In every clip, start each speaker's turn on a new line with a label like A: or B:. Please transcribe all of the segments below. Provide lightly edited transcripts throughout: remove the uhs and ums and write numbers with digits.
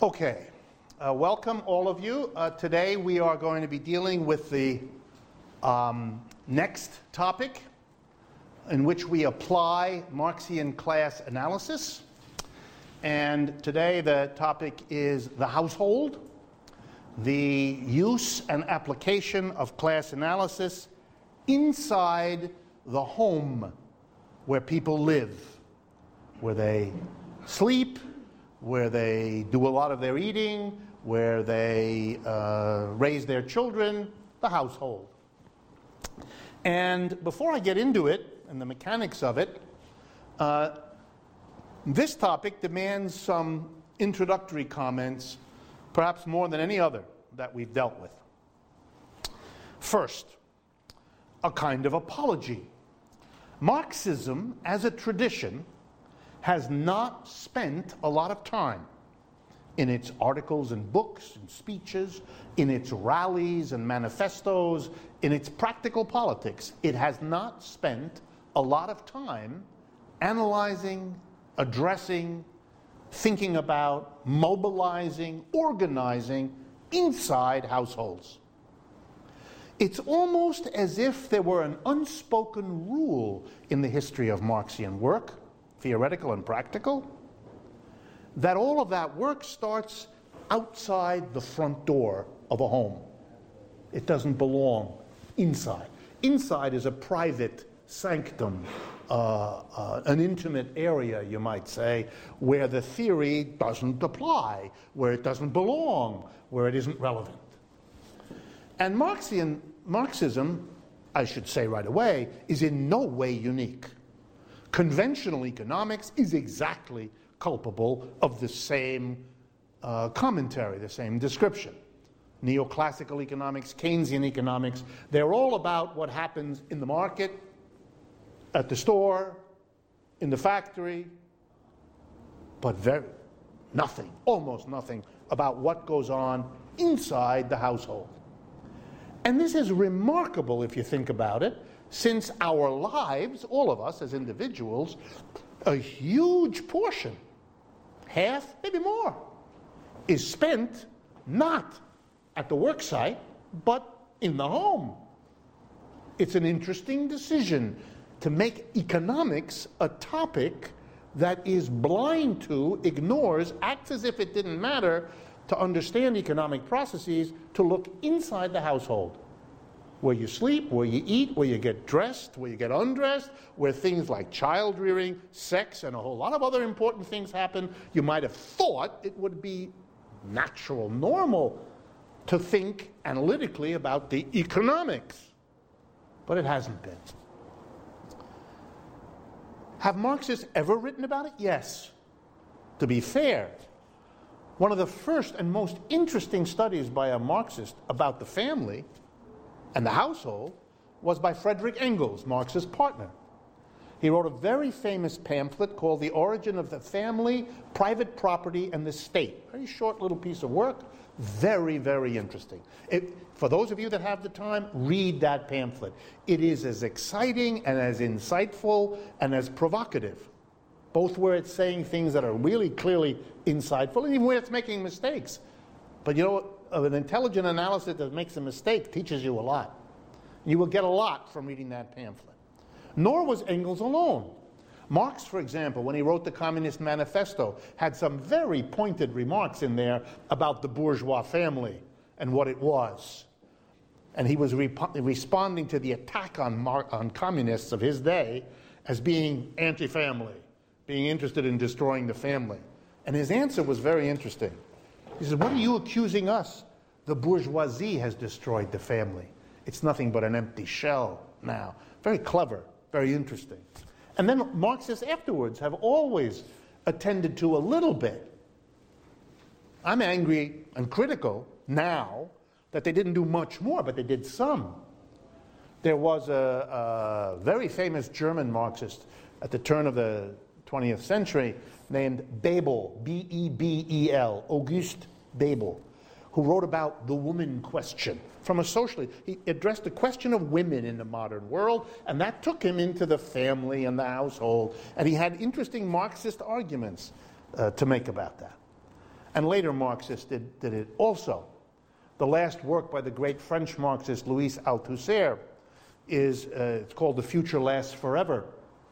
A: Okay, welcome all of you. Today we are going to be dealing with the next topic in which we apply Marxian class analysis. And today the topic is the household, the use and application of class analysis inside the home where people live, where they sleep, where they do a lot of their eating, where they raise their children, the household. And before I get into it and the mechanics of it, this topic demands some introductory comments, perhaps more than any other that we've dealt with. First, a kind of apology. Marxism, as a tradition, has not spent a lot of time in its articles and books and speeches, in its rallies and manifestos, in its practical politics. It has not spent a lot of time analyzing, addressing, thinking about, mobilizing, organizing inside households. It's almost as if there were an unspoken rule in the history of Marxian work, theoretical and practical, that all of that work starts outside the front door of a home. It doesn't belong inside. Inside is a private sanctum, an intimate area, you might say, where the theory doesn't apply, where it doesn't belong, where it isn't relevant. And Marxism, I should say right away, is in no way unique. Conventional economics is exactly culpable of the same commentary, the same description. Neoclassical economics, Keynesian economics, they're all about what happens in the market, at the store, in the factory, but almost nothing about what goes on inside the household. And this is remarkable if you think about it, since our lives, all of us as individuals, a huge portion, half, maybe more, is spent not at the work site, but in the home. It's an interesting decision to make economics a topic that is blind to, ignores, acts as if it didn't matter to understand economic processes, to look inside the household. Where you sleep, where you eat, where you get dressed, where you get undressed, where things like child rearing, sex, and a whole lot of other important things happen. You might have thought it would be natural, normal, to think analytically about the economics. But it hasn't been. Have Marxists ever written about it? Yes. To be fair, one of the first and most interesting studies by a Marxist about the family and the household was by Friedrich Engels, Marx's partner. He wrote a very famous pamphlet called The Origin of the Family, Private Property, and the State. Very short little piece of work, very, very interesting. For those of you that have the time, read that pamphlet. It is as exciting and as insightful and as provocative, both where it's saying things that are really clearly insightful and even where it's making mistakes. But you know, an intelligent analysis that makes a mistake teaches you a lot. You will get a lot from reading that pamphlet. Nor was Engels alone. Marx, for example, when he wrote the Communist Manifesto, had some very pointed remarks in there about the bourgeois family and what it was. And he was responding to the attack on communists of his day as being anti-family, being interested in destroying the family. And his answer was very interesting. He said, "What are you accusing us? The bourgeoisie has destroyed the family. It's nothing but an empty shell now." Very clever, very interesting. And then Marxists afterwards have always attended to a little bit. I'm angry and critical now that they didn't do much more, but they did some. There was a very famous German Marxist at the turn of the 20th century named Bebel, B-E-B-E-L, August Bebel, who wrote about the woman question. From a socialist, he addressed the question of women in the modern world, and that took him into the family and the household, and he had interesting Marxist arguments to make about that. And later Marxists did it also. The last work by the great French Marxist Louis Althusser is, it's called The Future Lasts Forever,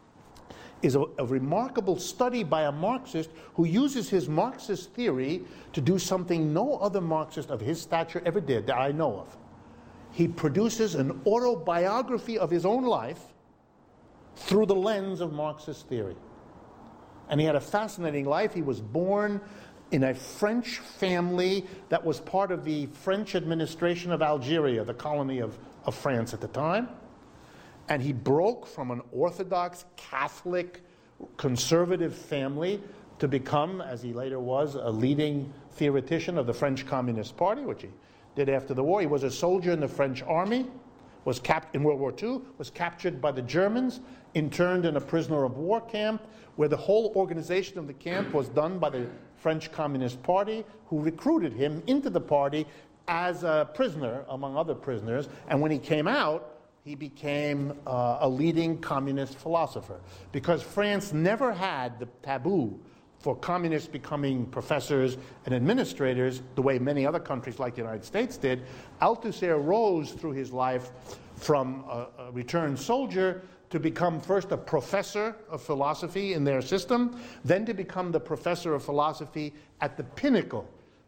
A: is a remarkable study by a Marxist who uses his Marxist theory to do something no other Marxist of his stature ever did that I know of. He produces an autobiography of his own life through the lens of Marxist theory. And he had a fascinating life. He was born in a French family that was part of the French administration of Algeria, the colony of France at the time. And he broke from an Orthodox, Catholic, conservative family to become, as he later was, a leading theoretician of the French Communist Party, which he did after the war. He was a soldier in the French army, was in World War II, was captured by the Germans, interned in a prisoner of war camp, where the whole organization of the camp was done by the French Communist Party, who recruited him into the party as a prisoner, among other prisoners. And when he came out, he became a leading communist philosopher. Because France never had the taboo for communists becoming professors and administrators the way many other countries like the United States did, Althusser rose through his life from a returned soldier to become first a professor of philosophy in their system, then to become the professor of philosophy at the pinnacle.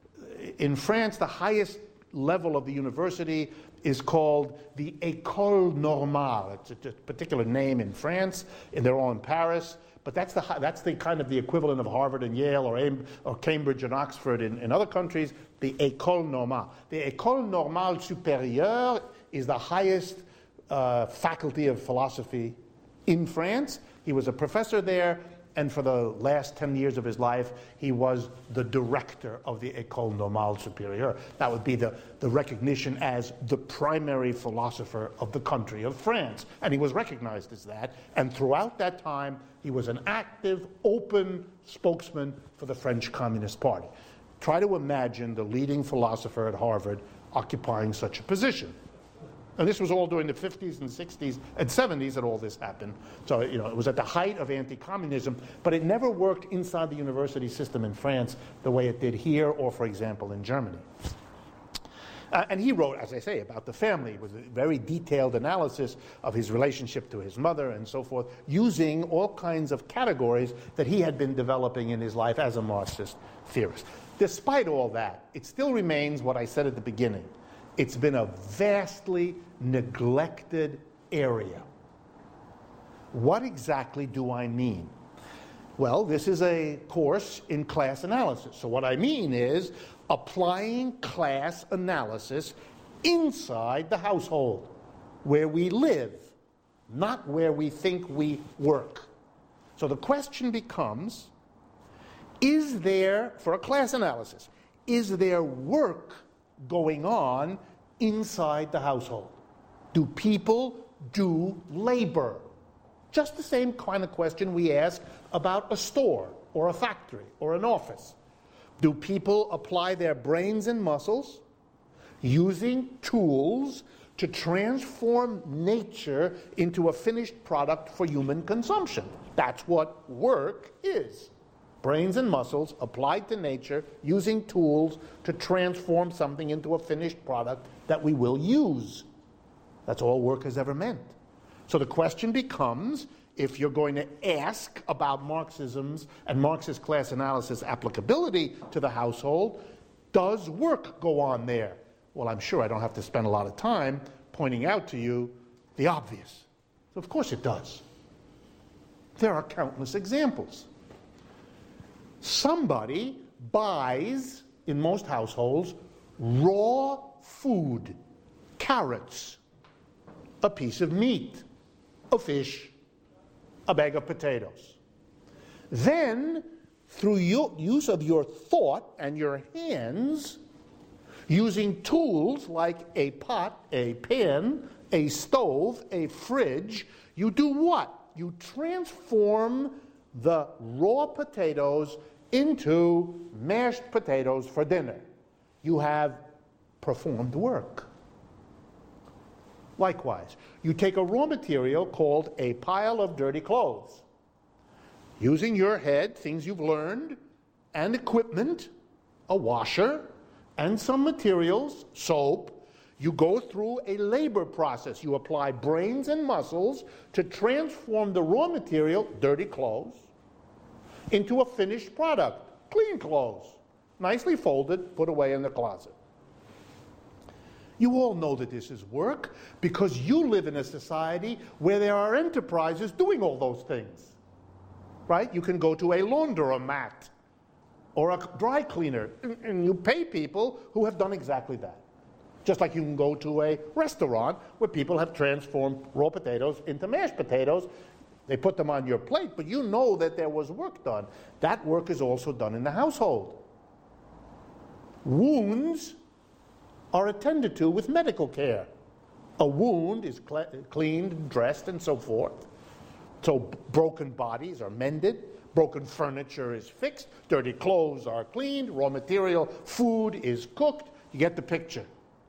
A: In France, the highest level of the university is called the École Normale. It's a particular name in France, and they're all in Paris. But that's the kind of the equivalent of Harvard and Yale or Cambridge and Oxford in other countries, the École Normale. The École Normale Supérieure is the highest faculty of philosophy in France. He was a professor there, and for the last 10 years of his life, he was the director of the École Normale Supérieure. That would be the recognition as the primary philosopher of the country of France. And he was recognized as that. And throughout that time, he was an active, open spokesman for the French Communist Party. Try to imagine the leading philosopher at Harvard occupying such a position. And this was all during the 50s and 60s and 70s that all this happened. So, it was at the height of anti-communism, but it never worked inside the university system in France the way it did here or, for example, in Germany. And he wrote, as I say, about the family with a very detailed analysis of his relationship to his mother and so forth, using all kinds of categories that he had been developing in his life as a Marxist theorist. Despite all that, it still remains what I said at the beginning. It's been a vastly neglected area. What exactly do I mean? Well, this is a course in class analysis. So what I mean is applying class analysis inside the household, where we live, not where we think we work. So the question becomes, is there, for a class analysis, is there work going on inside the household? Do people do labor? Just the same kind of question we ask about a store or a factory or an office. Do people apply their brains and muscles using tools to transform nature into a finished product for human consumption? That's what work is. Brains and muscles applied to nature using tools to transform something into a finished product that we will use. That's all work has ever meant. So the question becomes, if you're going to ask about Marxism's and Marxist class analysis applicability to the household, does work go on there? Well, I'm sure I don't have to spend a lot of time pointing out to you the obvious. Of course it does. There are countless examples. Somebody buys, in most households, raw food, carrots, a piece of meat, a fish, a bag of potatoes. Then, through use of your thought and your hands, using tools like a pot, a pan, a stove, a fridge, you do what? You transform the raw potatoes into mashed potatoes for dinner. You have performed work. Likewise, you take a raw material called a pile of dirty clothes. Using your head, things you've learned, and equipment, a washer, and some materials, soap. You go through a labor process. You apply brains and muscles to transform the raw material, dirty clothes, into a finished product, clean clothes, nicely folded, put away in the closet. You all know that this is work because you live in a society where there are enterprises doing all those things, right? You can go to a laundromat or a dry cleaner, and you pay people who have done exactly that. Just like you can go to a restaurant where people have transformed raw potatoes into mashed potatoes. They put them on your plate, but you know that there was work done. That work is also done in the household. Wounds are attended to with medical care. A wound is cleaned, dressed, and so forth. So broken bodies are mended, broken furniture is fixed, dirty clothes are cleaned, raw material, food is cooked. You get the picture.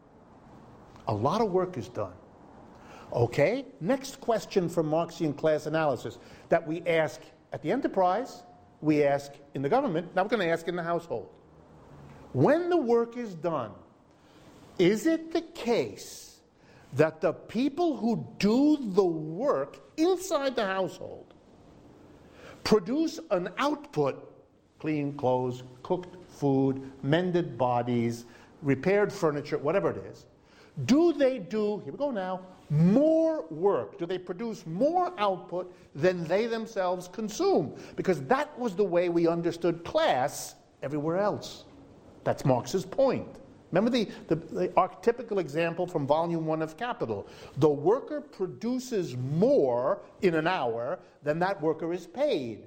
A: A lot of work is done. Okay, next question from Marxian class analysis that we ask at the enterprise, we ask in the government, now we're going to ask in the household. When the work is done, is it the case that the people who do the work inside the household produce an output, clean clothes, cooked food, mended bodies, repaired furniture, whatever it is? Do they do, here we go now, more work? Do they produce more output than they themselves consume? Because that was the way we understood class everywhere else. That's Marx's point. Remember the archetypical example from Volume 1 of Capital. The worker produces more in an hour than that worker is paid.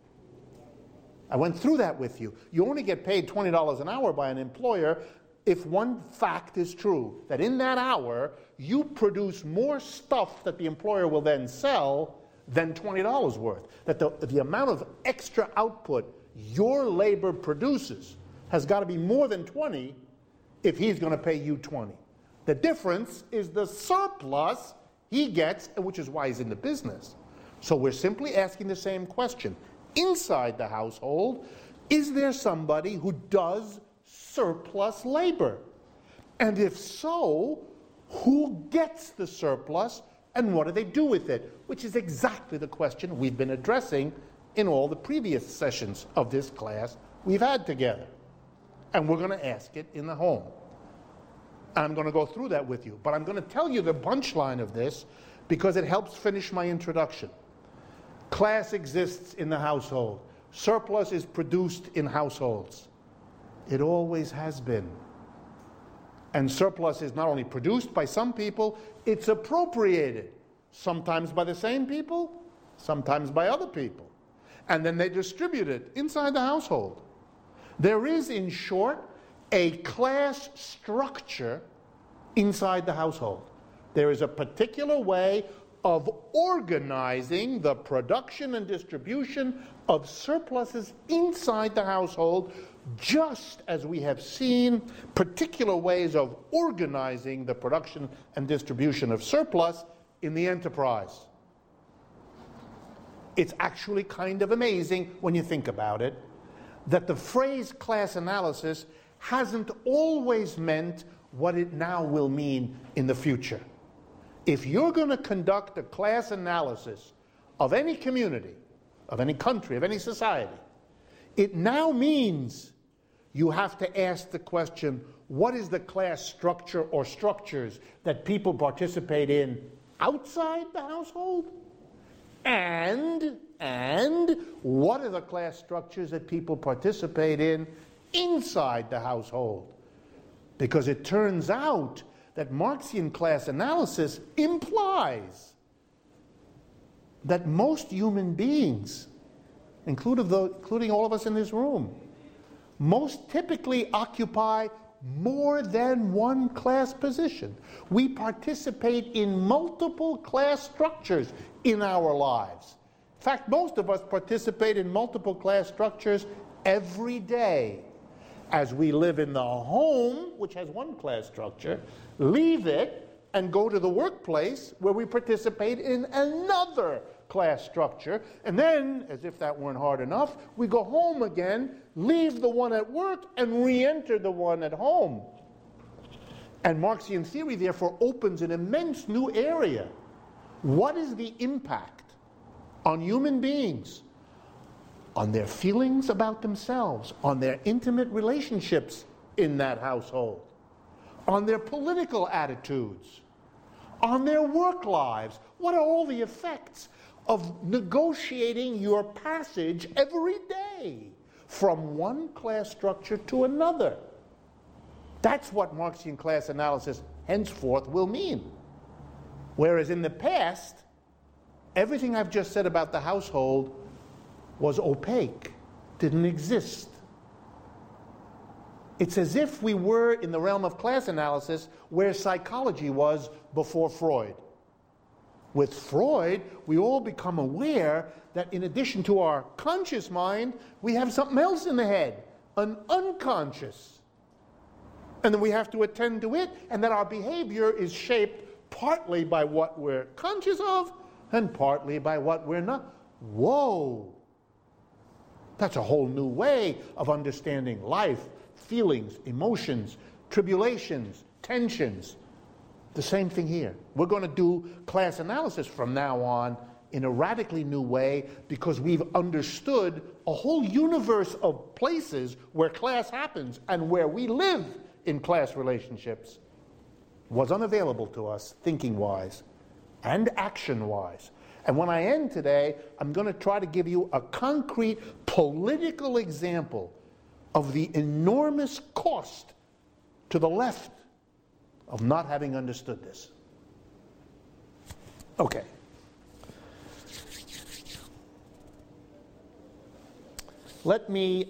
A: I went through that with you. You only get paid $20 an hour by an employer if one fact is true, that in that hour, you produce more stuff that the employer will then sell than $20 worth. That the amount of extra output your labor produces has got to be more than 20 if he's going to pay you 20. The difference is the surplus he gets, which is why he's in the business. So we're simply asking the same question. Inside the household, is there somebody who does surplus labor? And if so, who gets the surplus and what do they do with it? Which is exactly the question we've been addressing in all the previous sessions of this class we've had together. And we're going to ask it in the home. I'm going to go through that with you. But I'm going to tell you the punchline of this because it helps finish my introduction. Class exists in the household. Surplus is produced in households. It always has been. And surplus is not only produced by some people, it's appropriated. Sometimes by the same people, sometimes by other people. And then they distribute it inside the household. There is, in short, a class structure inside the household. There is a particular way of organizing the production and distribution of surpluses inside the household, just as we have seen particular ways of organizing the production and distribution of surplus in the enterprise. It's actually kind of amazing when you think about it, that the phrase class analysis hasn't always meant what it now will mean in the future. If you're going to conduct a class analysis of any community, of any country, of any society, it now means you have to ask the question, what is the class structure or structures that people participate in outside the household? And what are the class structures that people participate in inside the household? Because it turns out that Marxian class analysis implies that most human beings, including all of us in this room, most typically occupy more than one class position. We participate in multiple class structures in our lives. In fact, most of us participate in multiple class structures every day. As we live in the home, which has one class structure, leave it and go to the workplace where we participate in another class structure, and then, as if that weren't hard enough, we go home again, leave the one at work, and re-enter the one at home. And Marxian theory, therefore, opens an immense new area. What is the impact on human beings, on their feelings about themselves, on their intimate relationships in that household, on their political attitudes, on their work lives? What are all the effects of negotiating your passage every day from one class structure to another? That's what Marxian class analysis henceforth will mean. Whereas in the past, everything I've just said about the household was opaque, didn't exist. It's as if we were in the realm of class analysis where psychology was before Freud. With Freud, we all become aware that in addition to our conscious mind, we have something else in the head, an unconscious. And then we have to attend to it, and that our behavior is shaped partly by what we're conscious of and partly by what we're not. Whoa! That's a whole new way of understanding life, feelings, emotions, tribulations, tensions. The same thing here. We're going to do class analysis from now on in a radically new way because we've understood a whole universe of places where class happens and where we live in class relationships was unavailable to us thinking-wise and action-wise. And when I end today, I'm going to try to give you a concrete political example of the enormous cost to the left of not having understood this. Okay. Let me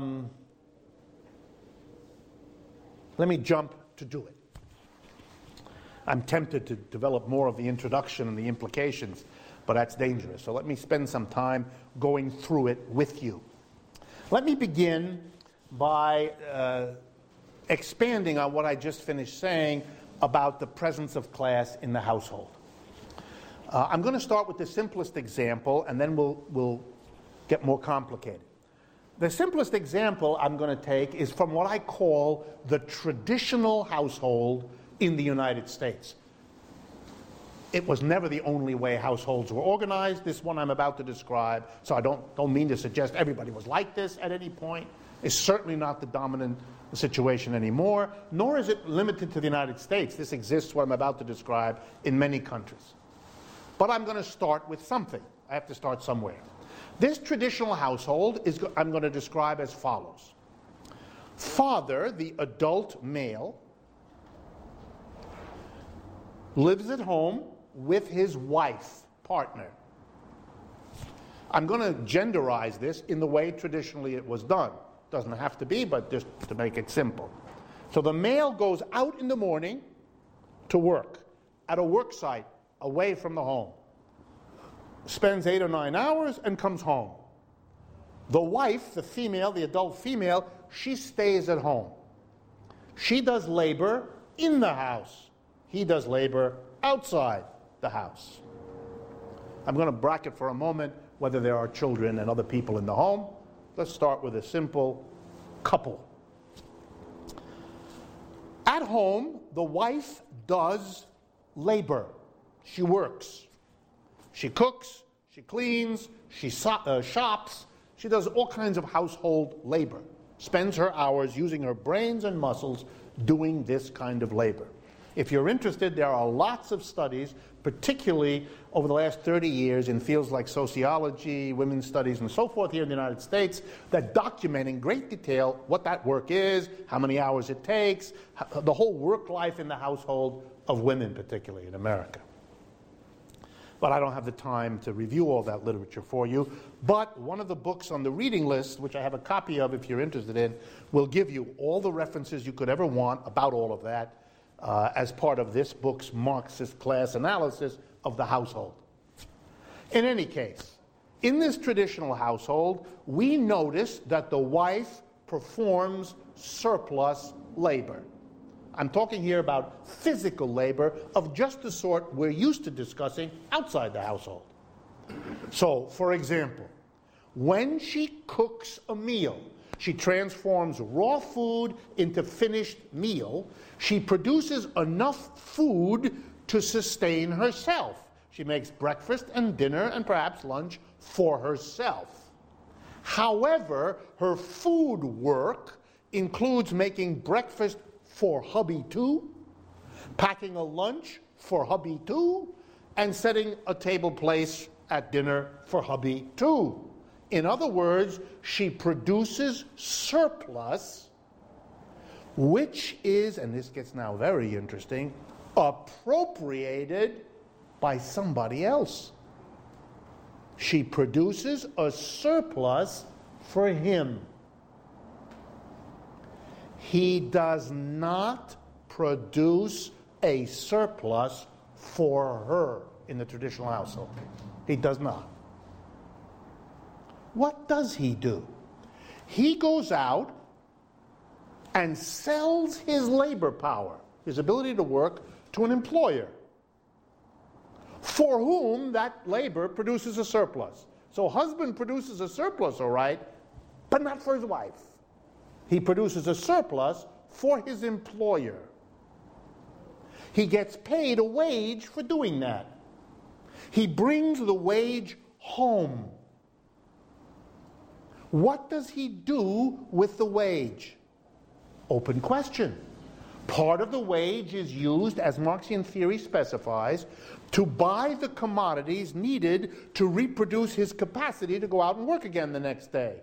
A: jump to do it. I'm tempted to develop more of the introduction and the implications, but that's dangerous. So let me spend some time going through it with you. Let me begin by expanding on what I just finished saying about the presence of class in the household. I'm going to start with the simplest example, and then we'll get more complicated. The simplest example I'm going to take is from what I call the traditional household in the United States. It was never the only way households were organized. This one I'm about to describe, so I don't mean to suggest everybody was like this at any point. It's certainly not the dominant situation anymore, nor is it limited to the United States. This exists, what I'm about to describe, in many countries. But I'm going to start with something. I have to start somewhere. This traditional household I'm going to describe as follows. Father, the adult male, lives at home with his wife, partner. I'm going to genderize this in the way traditionally it was done. Doesn't have to be, but just to make it simple. So the male goes out in the morning to work at a work site away from the home. Spends 8 or 9 hours and comes home. The wife, the female, the adult female, she stays at home. She does labor in the house. He does labor outside the house. I'm going to bracket for a moment whether there are children and other people in the home. Let's start with a simple couple. At home, the wife does labor. She works. She cooks, she cleans, she shops, she does all kinds of household labor. Spends her hours using her brains and muscles doing this kind of labor. If you're interested, there are lots of studies, particularly over the last 30 years in fields like sociology, women's studies, and so forth here in the United States that document in great detail what that work is, how many hours it takes, the whole work life in the household of women, particularly in America. But I don't have the time to review all that literature for you. But one of the books on the reading list, which I have a copy of if you're interested in, will give you all the references you could ever want about all of that as part of this book's Marxist class analysis of the household. In any case, in this traditional household, we notice that the wife performs surplus labor. I'm talking here about physical labor of just the sort we're used to discussing outside the household. So, for example, when she cooks a meal, she transforms raw food into finished meal. She produces enough food to sustain herself. She makes breakfast and dinner and perhaps lunch for herself. However, her food work includes making breakfast for hubby too, packing a lunch for hubby too, and setting a table place at dinner for hubby too. In other words, she produces surplus, which is, and this gets now very interesting, appropriated by somebody else. She produces a surplus for him. He does not produce a surplus for her in the traditional household. He does not. What does he do? He goes out and sells his labor power, his ability to work, to an employer, for whom that labor produces a surplus. So husband produces a surplus, all right, but not for his wife. He produces a surplus for his employer. He gets paid a wage for doing that. He brings the wage home. What does he do with the wage? Open question. Part of the wage is used, as Marxian theory specifies, to buy the commodities needed to reproduce his capacity to go out and work again the next day.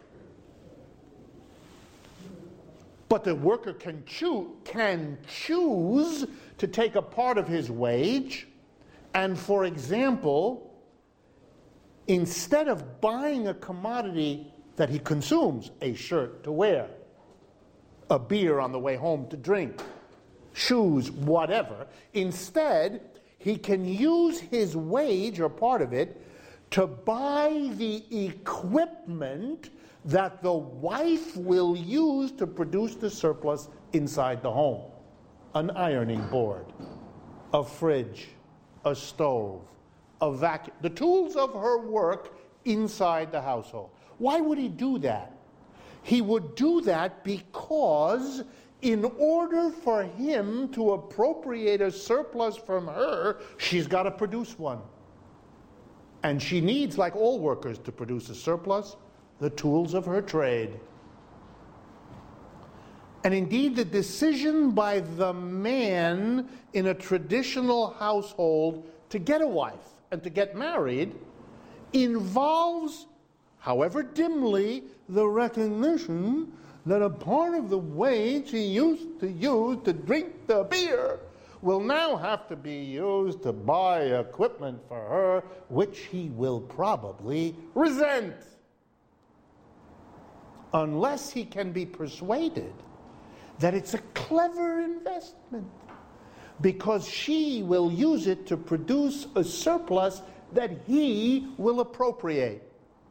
A: But the worker can choose to take a part of his wage and, for example, instead of buying a commodity that he consumes, a shirt to wear, a beer on the way home to drink, shoes, whatever, instead he can use his wage or part of it to buy the equipment that the wife will use to produce the surplus inside the home. An ironing board, a fridge, a stove, a vacuum, the tools of her work inside the household. Why would he do that? He would do that because in order for him to appropriate a surplus from her, she's got to produce one. And she needs, like all workers, to produce a surplus, the tools of her trade. And indeed, the decision by the man in a traditional household to get a wife and to get married involves, however dimly, the recognition that a part of the wage he used to use to drink the beer will now have to be used to buy equipment for her, which he will probably resent. Unless he can be persuaded that it's a clever investment, because she will use it to produce a surplus that he will appropriate.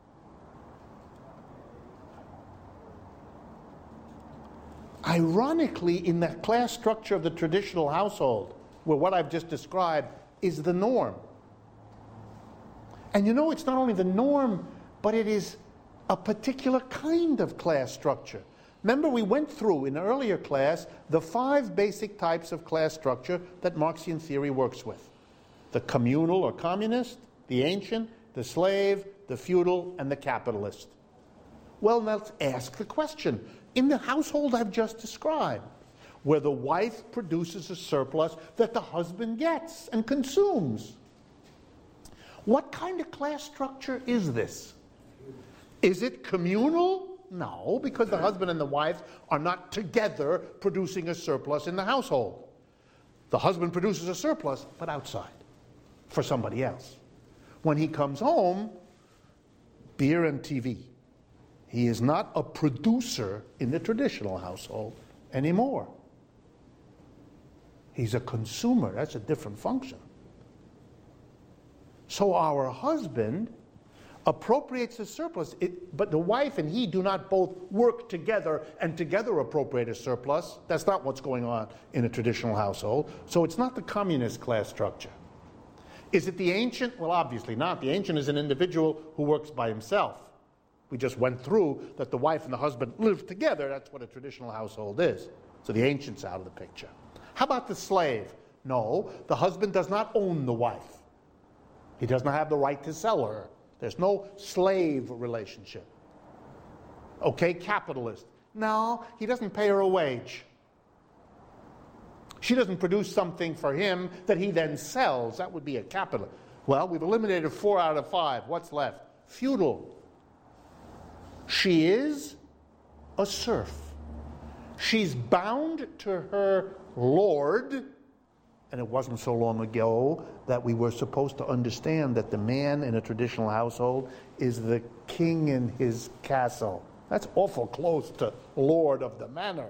A: Ironically, in the class structure of the traditional household, where what I've just described is the norm. And you know, it's not only the norm, but it is a particular kind of class structure. Remember, we went through in an earlier class the 5 basic types of class structure that Marxian theory works with. The communal or communist, the ancient, the slave, the feudal, and the capitalist. Well, let's ask the question. In the household I've just described, where the wife produces a surplus that the husband gets and consumes, what kind of class structure is this? Is it communal? No, because the husband and the wife are not together producing a surplus in the household. The husband produces a surplus, but outside, for somebody else. When he comes home, beer and TV. He is not a producer in the traditional household anymore. He's a consumer. That's a different function. So our husband appropriates the surplus, but the wife and he do not both work together and together appropriate a surplus. That's not what's going on in a traditional household. So it's not the communist class structure. Is it the ancient? Well, obviously not. The ancient is an individual who works by himself. We just went through that the wife and the husband live together. That's what a traditional household is. So the ancient's out of the picture. How about the slave? No, the husband does not own the wife. He does not have the right to sell her. There's no slave relationship. Okay, capitalist. No, he doesn't pay her a wage. She doesn't produce something for him that he then sells. That would be a capitalist. Well, we've eliminated 4 out of 5. What's left? Feudal. She is a serf. She's bound to her lord, and it wasn't so long ago that we were supposed to understand that the man in a traditional household is the king in his castle. That's awful close to lord of the manor.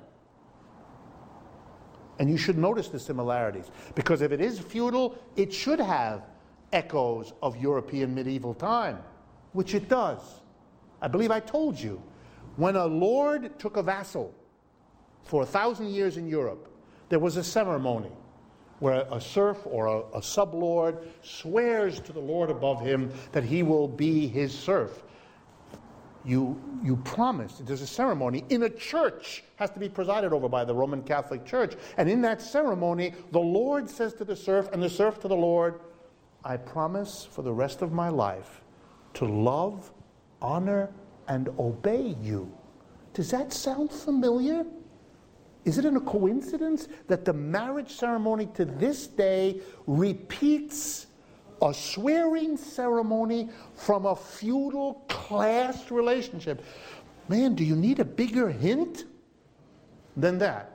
A: And you should notice the similarities, because if it is feudal, it should have echoes of European medieval time, which it does. I believe I told you, when a lord took a vassal for 1,000 years in Europe, there was a ceremony where a serf or a sublord swears to the lord above him that he will be his serf. You promise. There's a ceremony in a church, has to be presided over by the Roman Catholic Church. And in that ceremony, the lord says to the serf, and the serf to the lord, I promise for the rest of my life to love, honor, and obey you. Does that sound familiar? Is it a coincidence that the marriage ceremony to this day repeats a swearing ceremony from a feudal class relationship? Man, do you need a bigger hint than that?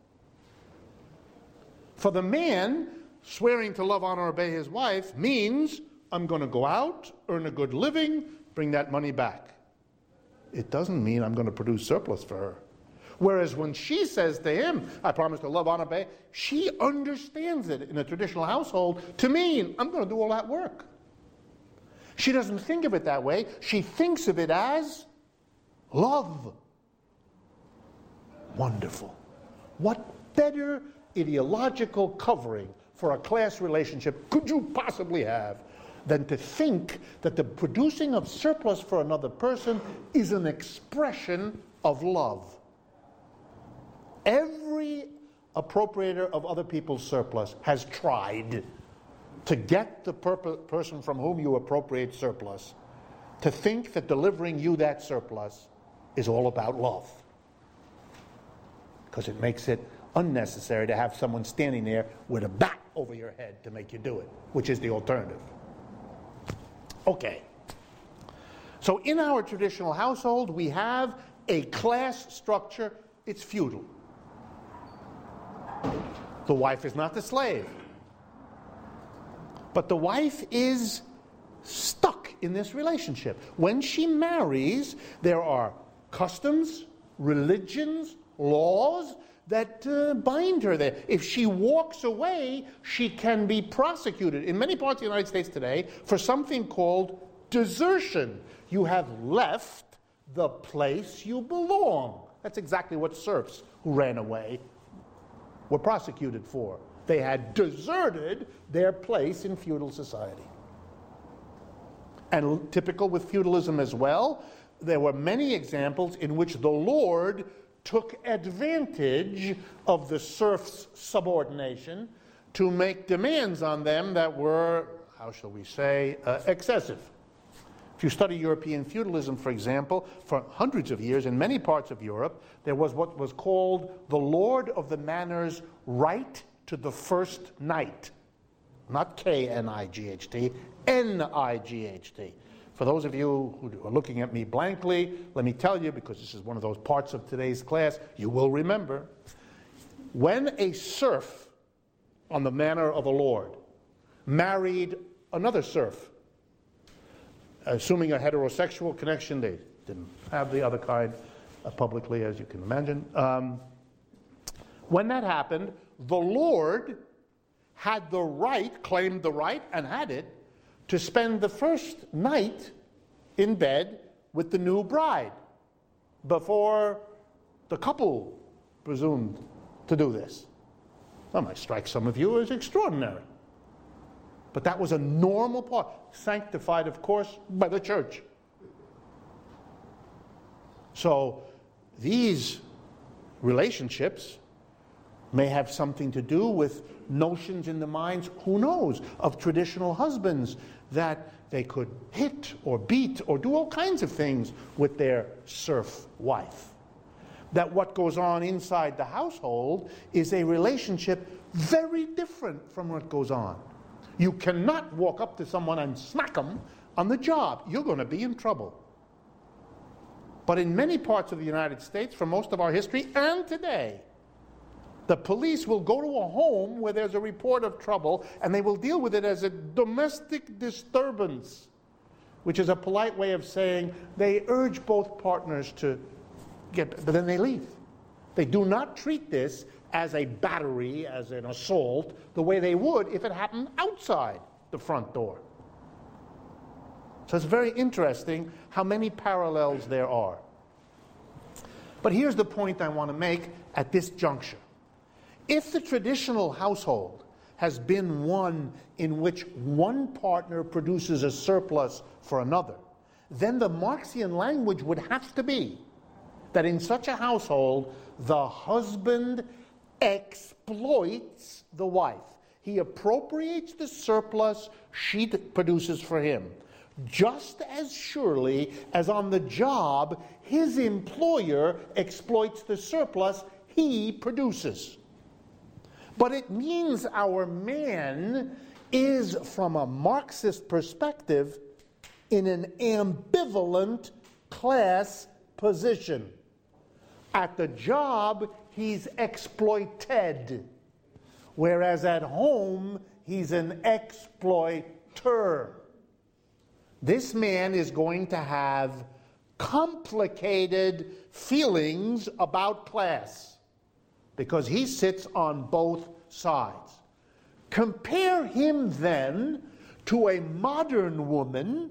A: For the man, swearing to love, honor, obey his wife means I'm going to go out, earn a good living, bring that money back. It doesn't mean I'm going to produce surplus for her. Whereas when she says to him, I promise to love, honor, obey, she understands it in a traditional household to mean, I'm going to do all that work. She doesn't think of it that way. She thinks of it as love. Wonderful. What better ideological covering for a class relationship could you possibly have than to think that the producing of surplus for another person is an expression of love? Every appropriator of other people's surplus has tried to get the person from whom you appropriate surplus to think that delivering you that surplus is all about love. Because it makes it unnecessary to have someone standing there with a bat over your head to make you do it, which is the alternative. Okay. So in our traditional household, we have a class structure. It's feudal. The wife is not the slave. But the wife is stuck in this relationship. When she marries, there are customs, religions, laws that bind her there. If she walks away, she can be prosecuted in many parts of the United States today for something called desertion. You have left the place you belong. That's exactly what serfs who ran away were prosecuted for. They had deserted their place in feudal society. And typical with feudalism as well, there were many examples in which the lord took advantage of the serf's subordination to make demands on them that were, how shall we say, excessive. If you study European feudalism, for example, for hundreds of years in many parts of Europe, there was what was called the lord of the manor's right to the first night. Not K-N-I-G-H-T, N-I-G-H-T. For those of you who are looking at me blankly, let me tell you, because this is one of those parts of today's class, you will remember. When a serf on the manor of a lord married another serf, assuming a heterosexual connection, they didn't have the other kind publicly, as you can imagine. When that happened, the lord had the right, claimed the right, and had it, to spend the first night in bed with the new bride before the couple presumed to do this. That might strike some of you as extraordinary. But that was a normal part, sanctified, of course, by the church. So these relationships may have something to do with notions in the minds, who knows, of traditional husbands, that they could hit or beat or do all kinds of things with their serf wife. That what goes on inside the household is a relationship very different from what goes on. You cannot walk up to someone and smack them on the job. You're going to be in trouble. But in many parts of the United States, for most of our history and today, the police will go to a home where there's a report of trouble, and they will deal with it as a domestic disturbance, which is a polite way of saying they urge both partners to but then they leave. They do not treat this as a battery, as an assault, the way they would if it happened outside the front door. So it's very interesting how many parallels there are. But here's the point I want to make at this juncture. If the traditional household has been one in which one partner produces a surplus for another, then the Marxian language would have to be that in such a household, the husband exploits the wife. He appropriates the surplus she produces for him, just as surely as on the job, his employer exploits the surplus he produces. But it means our man is, from a Marxist perspective, in an ambivalent class position. At the job, he's exploited, whereas at home, he's an exploiter. This man is going to have complicated feelings about class because he sits on both sides. Compare him then to a modern woman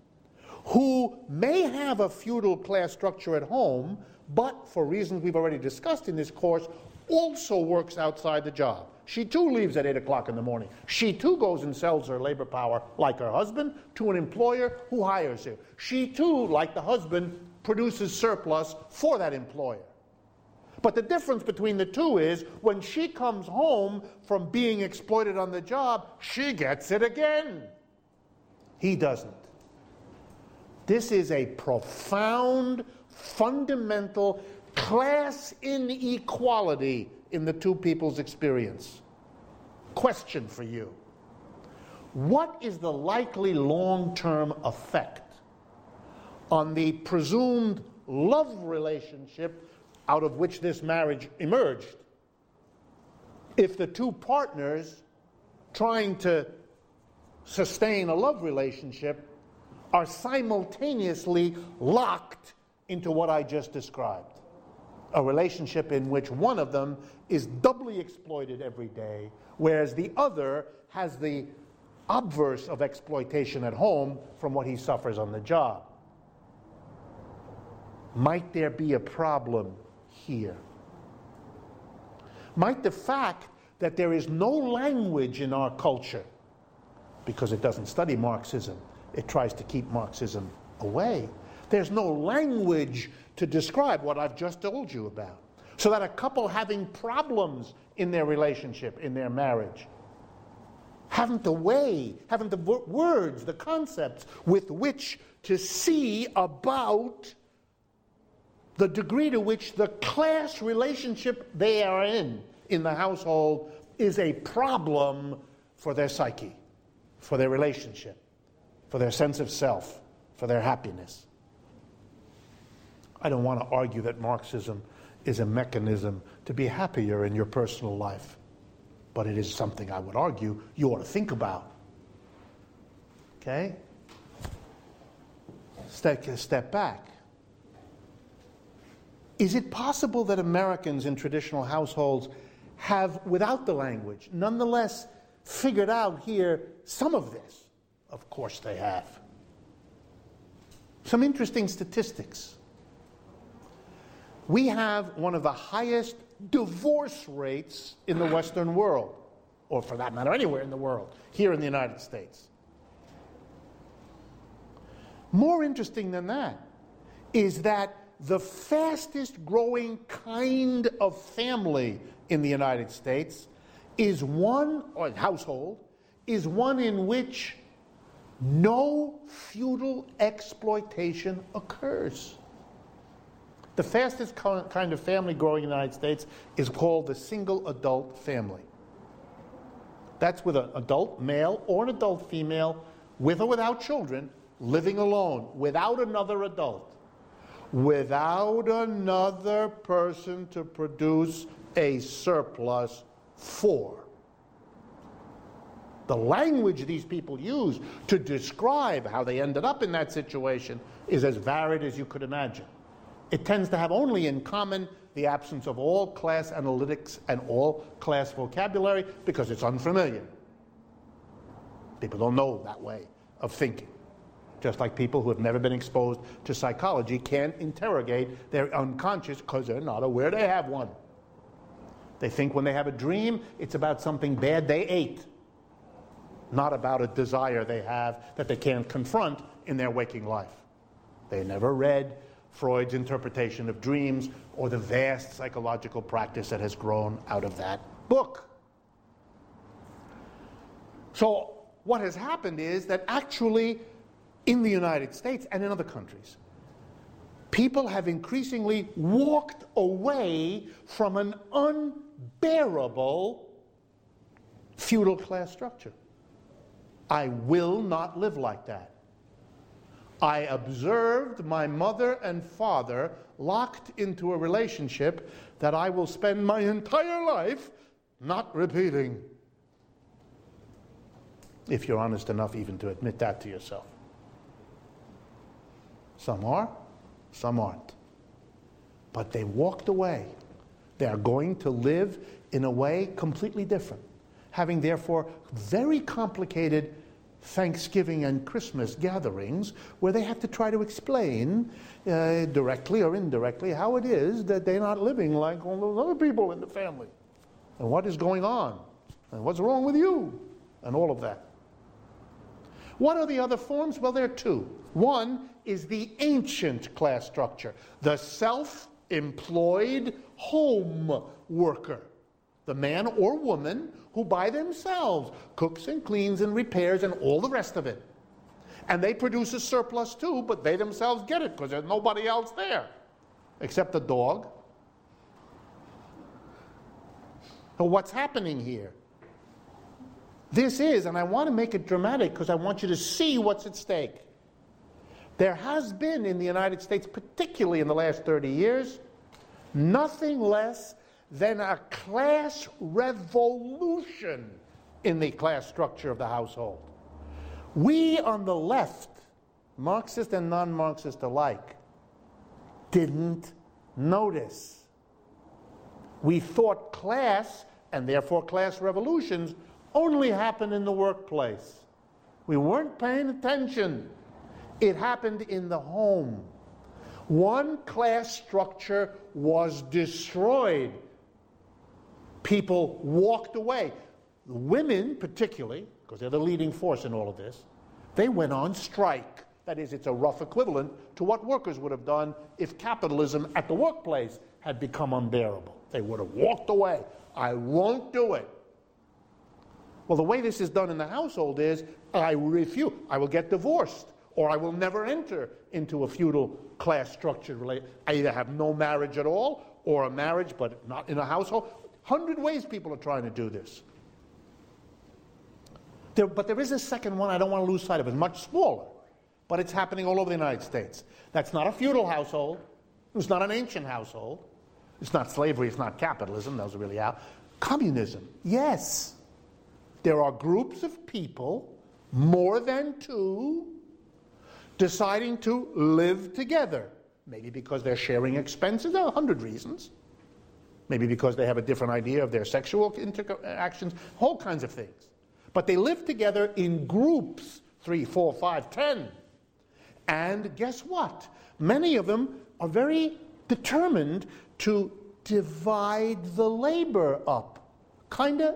A: who may have a feudal class structure at home, but for reasons we've already discussed in this course, also works outside the job. She too leaves at 8 o'clock in the morning. She too goes and sells her labor power, like her husband, to an employer who hires her. She too, like the husband, produces surplus for that employer. But the difference between the two is when she comes home from being exploited on the job, she gets it again. He doesn't. This is a profound, fundamental class inequality in the two people's experience. Question for you. What is the likely long-term effect on the presumed love relationship out of which this marriage emerged if the two partners trying to sustain a love relationship are simultaneously locked into what I just described? A relationship in which one of them is doubly exploited every day, whereas the other has the obverse of exploitation at home from what he suffers on the job. Might there be a problem here? Might the fact that there is no language in our culture, because it doesn't study Marxism, it tries to keep Marxism away, there's no language to describe what I've just told you about. So that a couple having problems in their relationship, in their marriage, haven't the words, the concepts with which to see about the degree to which the class relationship they are in the household is a problem for their psyche, for their relationship, for their sense of self, for their happiness. I don't want to argue that Marxism is a mechanism to be happier in your personal life, but it is something I would argue you ought to think about. Okay? Take a step back. Is it possible that Americans in traditional households have, without the language, nonetheless figured out here some of this? Of course they have. Some interesting statistics. We have one of the highest divorce rates in the Western world. or for that matter, anywhere in the world, here in the United States. More interesting than that is that the fastest growing kind of family in the United States is one, or household, is one in which no feudal exploitation occurs. The fastest kind of family growing in the United States is called the single adult family. That's with an adult male or an adult female, with or without children, living alone, without another adult, without another person to produce a surplus for. The language these people use to describe how they ended up in that situation is as varied as you could imagine. It tends to have only in common the absence of all class analytics and all class vocabulary because it's unfamiliar. People don't know that way of thinking. Just like people who have never been exposed to psychology can't interrogate their unconscious because they're not aware they have one. They think when they have a dream, it's about something bad they ate, not about a desire they have that they can't confront in their waking life. They never read Freud's interpretation of dreams or the vast psychological practice that has grown out of that book. So what has happened is that actually in the United States and in other countries, people have increasingly walked away from an unbearable feudal class structure. I will not live like that. I observed my mother and father locked into a relationship that I will spend my entire life not repeating. If you're honest enough even to admit that to yourself. Some are, some aren't. But they walked away. They are going to live in a way completely different, having therefore very complicated Thanksgiving and Christmas gatherings where they have to try to explain directly or indirectly how it is that they're not living like all those other people in the family, and what is going on, and what's wrong with you, and all of that. What are the other forms? Well, there are two. One is the ancient class structure, the self-employed home worker, the man or woman who by themselves cooks and cleans and repairs and all the rest of it. And they produce a surplus too, but they themselves get it because there's nobody else there except the dog. So what's happening here? This is, and I want to make it dramatic because I want you to see what's at stake. There has been in the United States, particularly in the last 30 years, nothing less than a class revolution in the class structure of the household. We on the left, Marxist and non-Marxist alike, didn't notice. We thought class, and therefore class revolutions, only happened in the workplace. We weren't paying attention. It happened in the home. One class structure was destroyed. People walked away. Women, particularly, because they're the leading force in all of this, they went on strike. That is, it's a rough equivalent to what workers would have done if capitalism at the workplace had become unbearable. They would have walked away. I won't do it. Well, the way this is done in the household is, I refuse. I will get divorced, or I will never enter into a feudal class structured relationship. I either have no marriage at all, or a marriage but not in a household. 100 ways people are trying to do this. But there is a second one I don't want to lose sight of. It's much smaller, but it's happening all over the United States. That's not a feudal household. It's not an ancient household. It's not slavery. It's not capitalism. Those are really out. Communism. Yes. There are groups of people, more than two, deciding to live together. Maybe because they're sharing expenses. There are 100 reasons. Maybe because they have a different idea of their sexual interactions. Whole kinds of things. But they live together in groups, 3, 4, 5, 10. And guess what? Many of them are very determined to divide the labor up. Kind of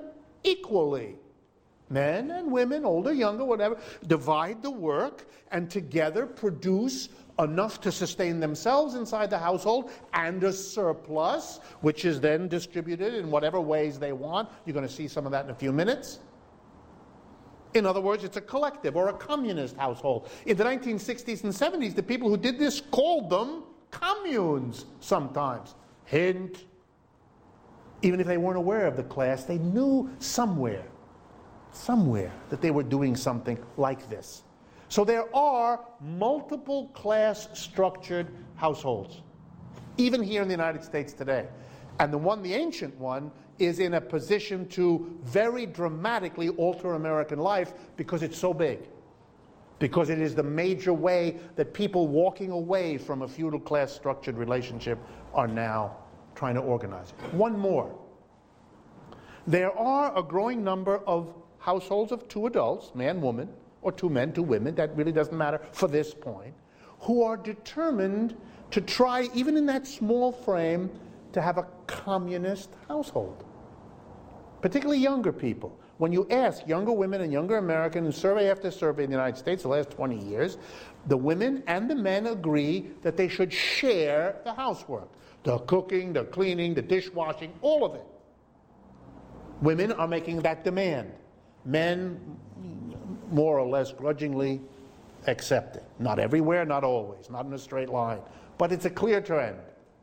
A: equally. Men and women, older, younger, whatever, divide the work and together produce enough to sustain themselves inside the household and a surplus, which is then distributed in whatever ways they want. You're going to see some of that in a few minutes. In other words, it's a collective or a communist household. In the 1960s and 70s, the people who did this called them communes sometimes. Hint, even if they weren't aware of the class, they knew somewhere that they were doing something like this. So there are multiple class-structured households, even here in the United States today. And the ancient one, is in a position to very dramatically alter American life because it's so big. Because it is the major way that people walking away from a feudal class-structured relationship are now trying to organize it. One more. There are a growing number of households of two adults, man, woman, or two men, two women, that really doesn't matter for this point, who are determined to try, even in that small frame, to have a communist household. Particularly younger people. When you ask younger women and younger Americans, survey after survey in the United States the last 20 years, the women and the men agree that they should share the housework. The cooking, the cleaning, the dishwashing, all of it. Women are making that demand. Men, more or less grudgingly, accept it. Not everywhere, not always, not in a straight line. But it's a clear trend.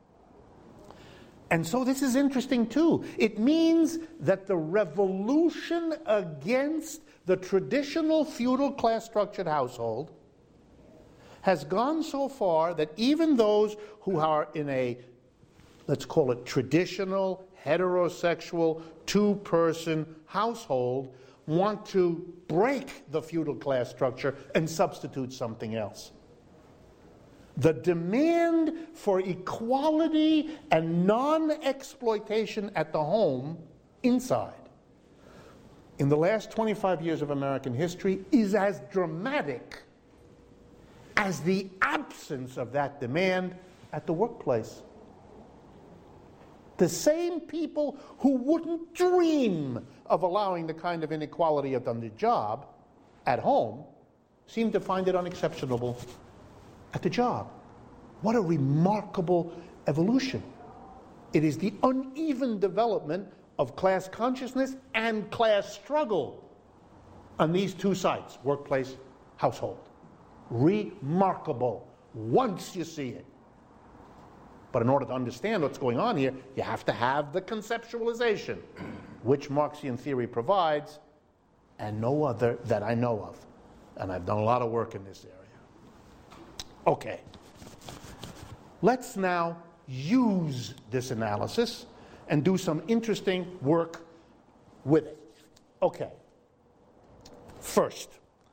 A: And so this is interesting too. It means that the revolution against the traditional feudal class-structured household has gone so far that even those who are in a, let's call it traditional, heterosexual, two-person household want to break the feudal class structure and substitute something else. The demand for equality and non-exploitation at the home inside in the last 25 years of American history is as dramatic as the absence of that demand at the workplace. The same people who wouldn't dream of allowing the kind of inequality on the job at home seem to find it unexceptionable at the job. What a remarkable evolution. It is the uneven development of class consciousness and class struggle on these two sites, workplace, household. Remarkable once you see it. But in order to understand what's going on here, you have to have the conceptualization, which Marxian theory provides, and no other that I know of. And I've done a lot of work in this area. Okay. Let's now use this analysis and do some interesting work with it. Okay. First,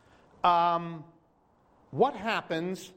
A: what happens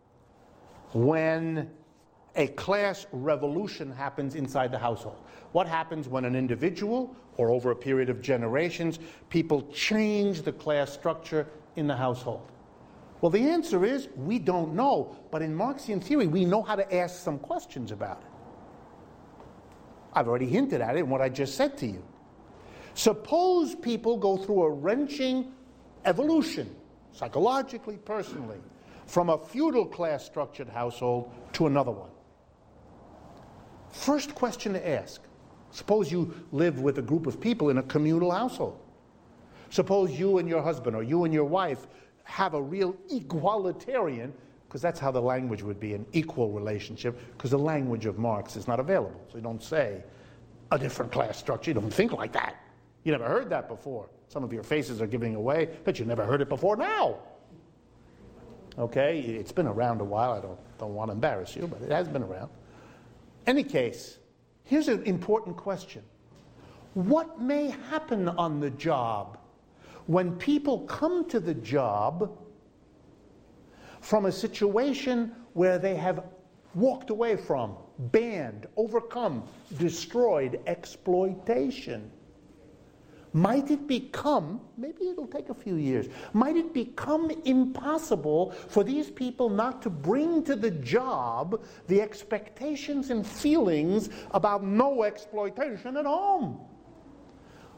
A: when a class revolution happens inside the household? What happens when an individual, or over a period of generations, people change the class structure in the household? Well, the answer is we don't know, but in Marxian theory, we know how to ask some questions about it. I've already hinted at it in what I just said to you. Suppose people go through a wrenching evolution, psychologically, personally, from a feudal class-structured household to another one. First question to ask, suppose you live with a group of people in a communal household. Suppose you and your husband or you and your wife have a real egalitarian, because that's how the language would be, an equal relationship, because the language of Marx is not available. So you don't say a different class structure. You don't think like that. You never heard that before. Some of your faces are giving away, but you never heard it before now. Okay, it's been around a while. I don't want to embarrass you, but it has been around. Any case, here's an important question. What may happen on the job when people come to the job from a situation where they have walked away from, banned, overcome, destroyed exploitation? Might it become, maybe it'll take a few years, might it become impossible for these people not to bring to the job the expectations and feelings about no exploitation at home?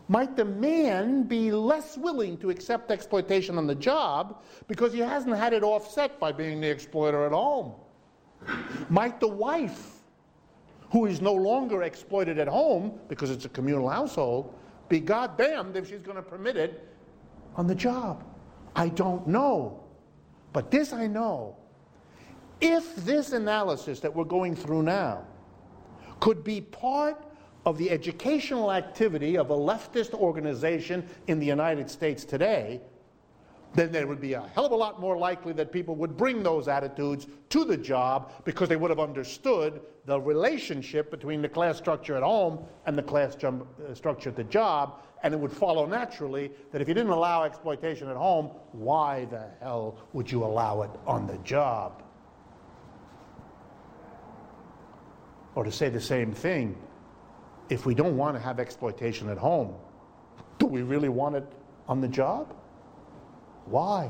A: Might the man be less willing to accept exploitation on the job because he hasn't had it offset by being the exploiter at home? Might the wife, who is no longer exploited at home because it's a communal household, be goddamned if she's going to permit it on the job? I don't know. But this I know. If this analysis that we're going through now could be part of the educational activity of a leftist organization in the United States today, then there would be a hell of a lot more likely that people would bring those attitudes to the job because they would have understood the relationship between the class structure at home and the class structure at the job, and it would follow naturally that if you didn't allow exploitation at home, why the hell would you allow it on the job? Or to say the same thing, if we don't want to have exploitation at home, do we really want it on the job? Why?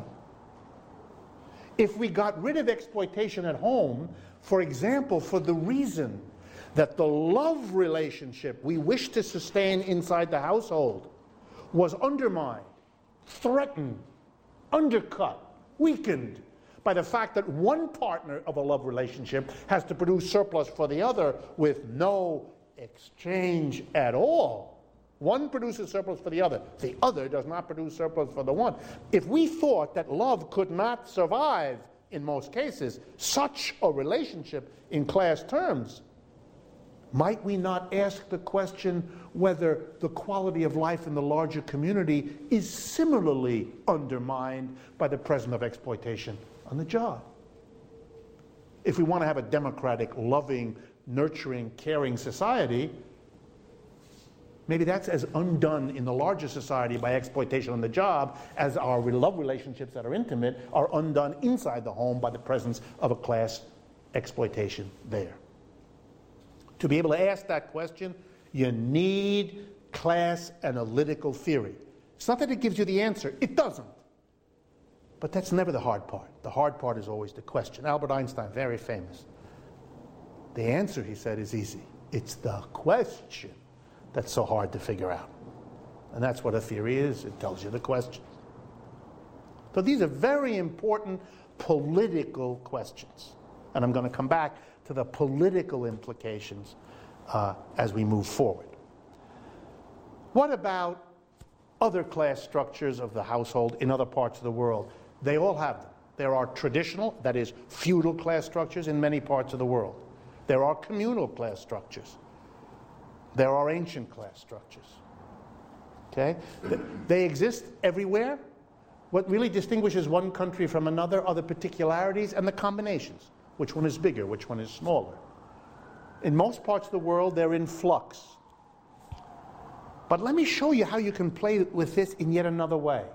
A: If we got rid of exploitation at home, for example, for the reason that the love relationship we wish to sustain inside the household was undermined, threatened, undercut, weakened by the fact that one partner of a love relationship has to produce surplus for the other with no exchange at all. One produces surplus for the other does not produce surplus for the one. If we thought that love could not survive, in most cases, such a relationship in class terms, might we not ask the question whether the quality of life in the larger community is similarly undermined by the presence of exploitation on the job? If we want to have a democratic, loving, nurturing, caring society, maybe that's as undone in the larger society by exploitation on the job as our love relationships that are intimate are undone inside the home by the presence of a class exploitation there. To be able to ask that question, you need class analytical theory. It's not that it gives you the answer. It doesn't. But that's never the hard part. The hard part is always the question. Albert Einstein, very famous. The answer, he said, is easy. It's the question that's so hard to figure out. And that's what a theory is. It tells you the questions. So these are very important political questions. And I'm going to come back to the political implications as we move forward. What about other class structures of the household in other parts of the world? They all have them. There are traditional, that is, feudal class structures in many parts of the world. There are communal class structures. There are ancient class structures. Okay? They exist everywhere. What really distinguishes one country from another are the particularities and the combinations. Which one is bigger? Which one is smaller? In most parts of the world, they're in flux. But let me show you how you can play with this in yet another way.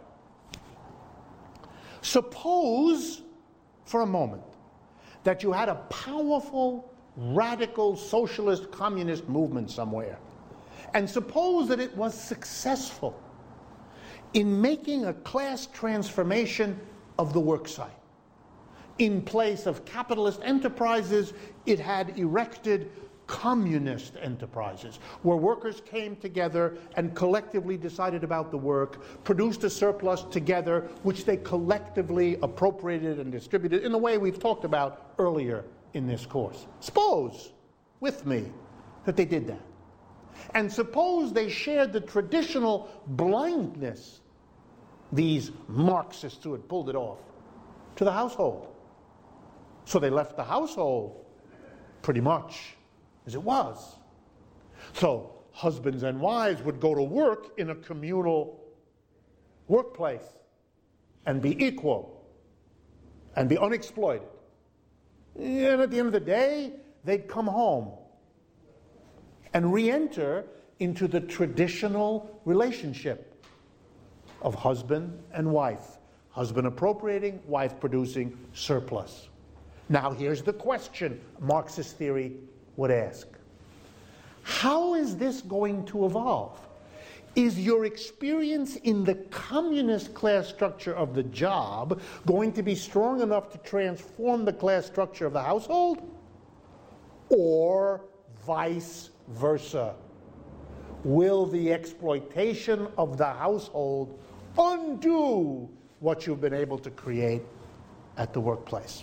A: Suppose, for a moment, that you had a powerful, radical, socialist, communist movement somewhere. And suppose that it was successful in making a class transformation of the worksite. In place of capitalist enterprises, it had erected communist enterprises, where workers came together and collectively decided about the work, produced a surplus together, which they collectively appropriated and distributed in the way we've talked about earlier in this course. Suppose, with me, that they did that. And suppose they shared the traditional blindness, these Marxists who had pulled it off, to the household. So they left the household pretty much as it was. So husbands and wives would go to work in a communal workplace and be equal and be unexploited. And at the end of the day, they'd come home and re-enter into the traditional relationship of husband and wife. Husband appropriating, wife producing surplus. Now here's the question Marxist theory would ask. How is this going to evolve? Is your experience in the communist class structure of the job going to be strong enough to transform the class structure of the household? Or vice versa? will the exploitation of the household undo what you've been able to create at the workplace?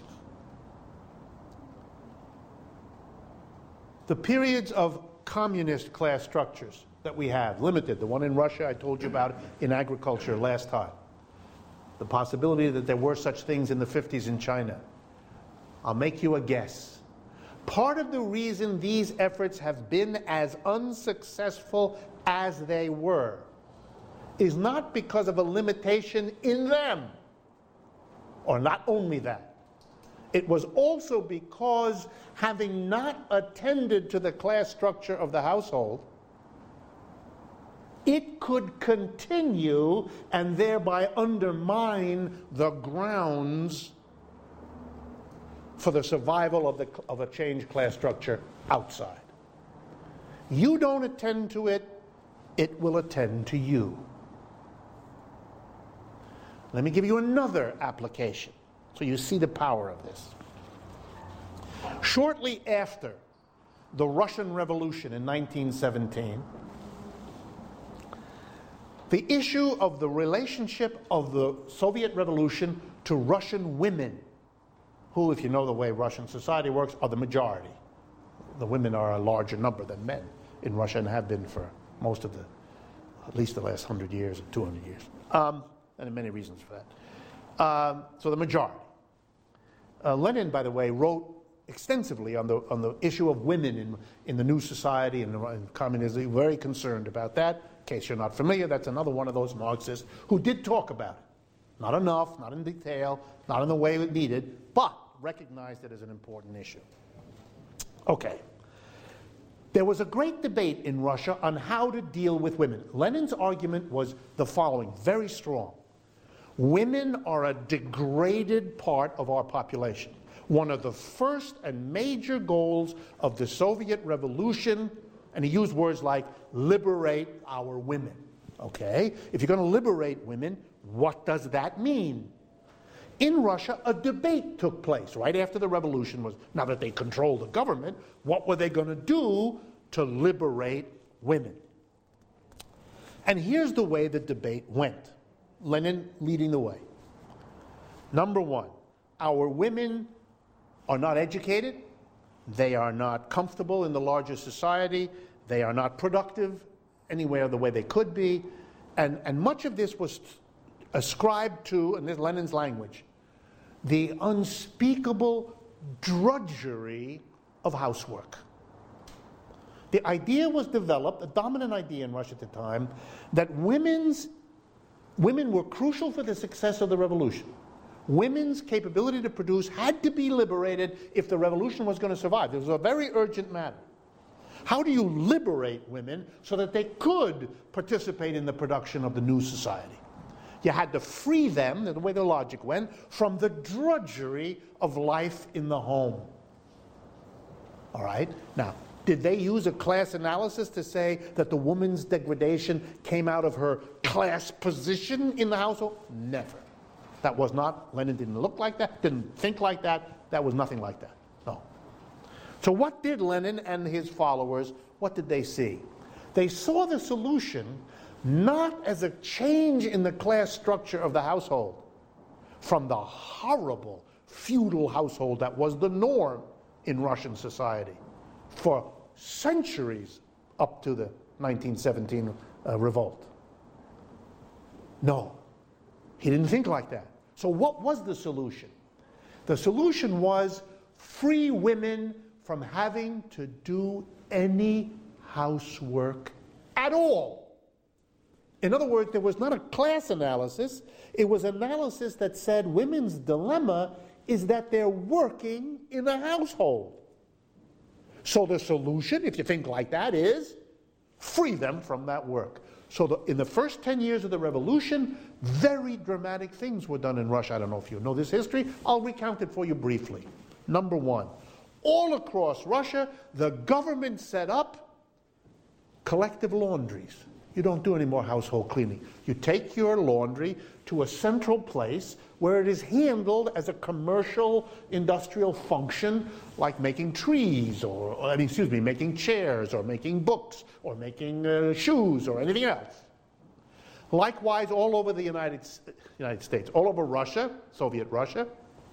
A: The periods of communist class structures that we have, limited, the one in Russia I told you about in agriculture last time, the possibility that there were such things in the 50s in China. I'll make you a guess. Part of the reason these efforts have been as unsuccessful as they were is not because of a limitation in them, or not only that. It was also because, having not attended to the class structure of the household, it could continue and thereby undermine the grounds for the survival of a changed class structure outside. You don't attend to it, it will attend to you. Let me give you another application so you see the power of this. Shortly after the Russian Revolution in 1917, the issue of the relationship of the Soviet Revolution to Russian women, who, if you know the way Russian society works, are the majority. The women are a larger number than men in Russia and have been for most of at least the last 100 years or 200 years. And there are many reasons for that. So the majority. Lenin, by the way, wrote extensively on the issue of women in the new society and in communism, very concerned about that. In case you're not familiar, that's another one of those Marxists who did talk about it. Not enough, not in detail, not in the way it needed, but recognized it as an important issue. Okay. There was a great debate in Russia on how to deal with women. Lenin's argument was the following, very strong. Women are a degraded part of our population. One of the first and major goals of the Soviet Revolution, and he used words like liberate our women. Okay? If you're going to liberate women, what does that mean? In Russia, a debate took place right after the revolution was, now that they controlled the government, what were they going to do to liberate women? And here's the way the debate went. Lenin leading the way. Number one, our women are not educated, they are not comfortable in the larger society, they are not productive anywhere the way they could be, and much of this was ascribed to, and this is Lenin's language, the unspeakable drudgery of housework. The idea was developed, a dominant idea in Russia at the time, that women were crucial for the success of the revolution. Women's capability to produce had to be liberated if the revolution was going to survive. This was a very urgent matter. How do you liberate women so that they could participate in the production of the new society? You had to free them, the way the logic went, from the drudgery of life in the home. All right? Now, did they use a class analysis to say that the woman's degradation came out of her class position in the household? Never. That was not, Lenin didn't look like that, didn't think like that, that was nothing like that. No. So what did Lenin and his followers, what did they see? They saw the solution not as a change in the class structure of the household from the horrible feudal household that was the norm in Russian society for centuries up to the 1917 revolt. No, he didn't think like that. So what was the solution? The solution was free women from having to do any housework at all. In other words, there was not a class analysis, it was analysis that said women's dilemma is that they're working in a household. So the solution, if you think like that, is free them from that work. So in the first 10 years of the revolution, very dramatic things were done in Russia. I don't know if you know this history. I'll recount it for you briefly. Number one, all across Russia, the government set up collective laundries. You don't do any more household cleaning. You take your laundry to a central place where it is handled as a commercial industrial function, like making trees, making chairs, or making books, or making shoes, or anything else. Likewise, all over the United States, all over Russia, Soviet Russia,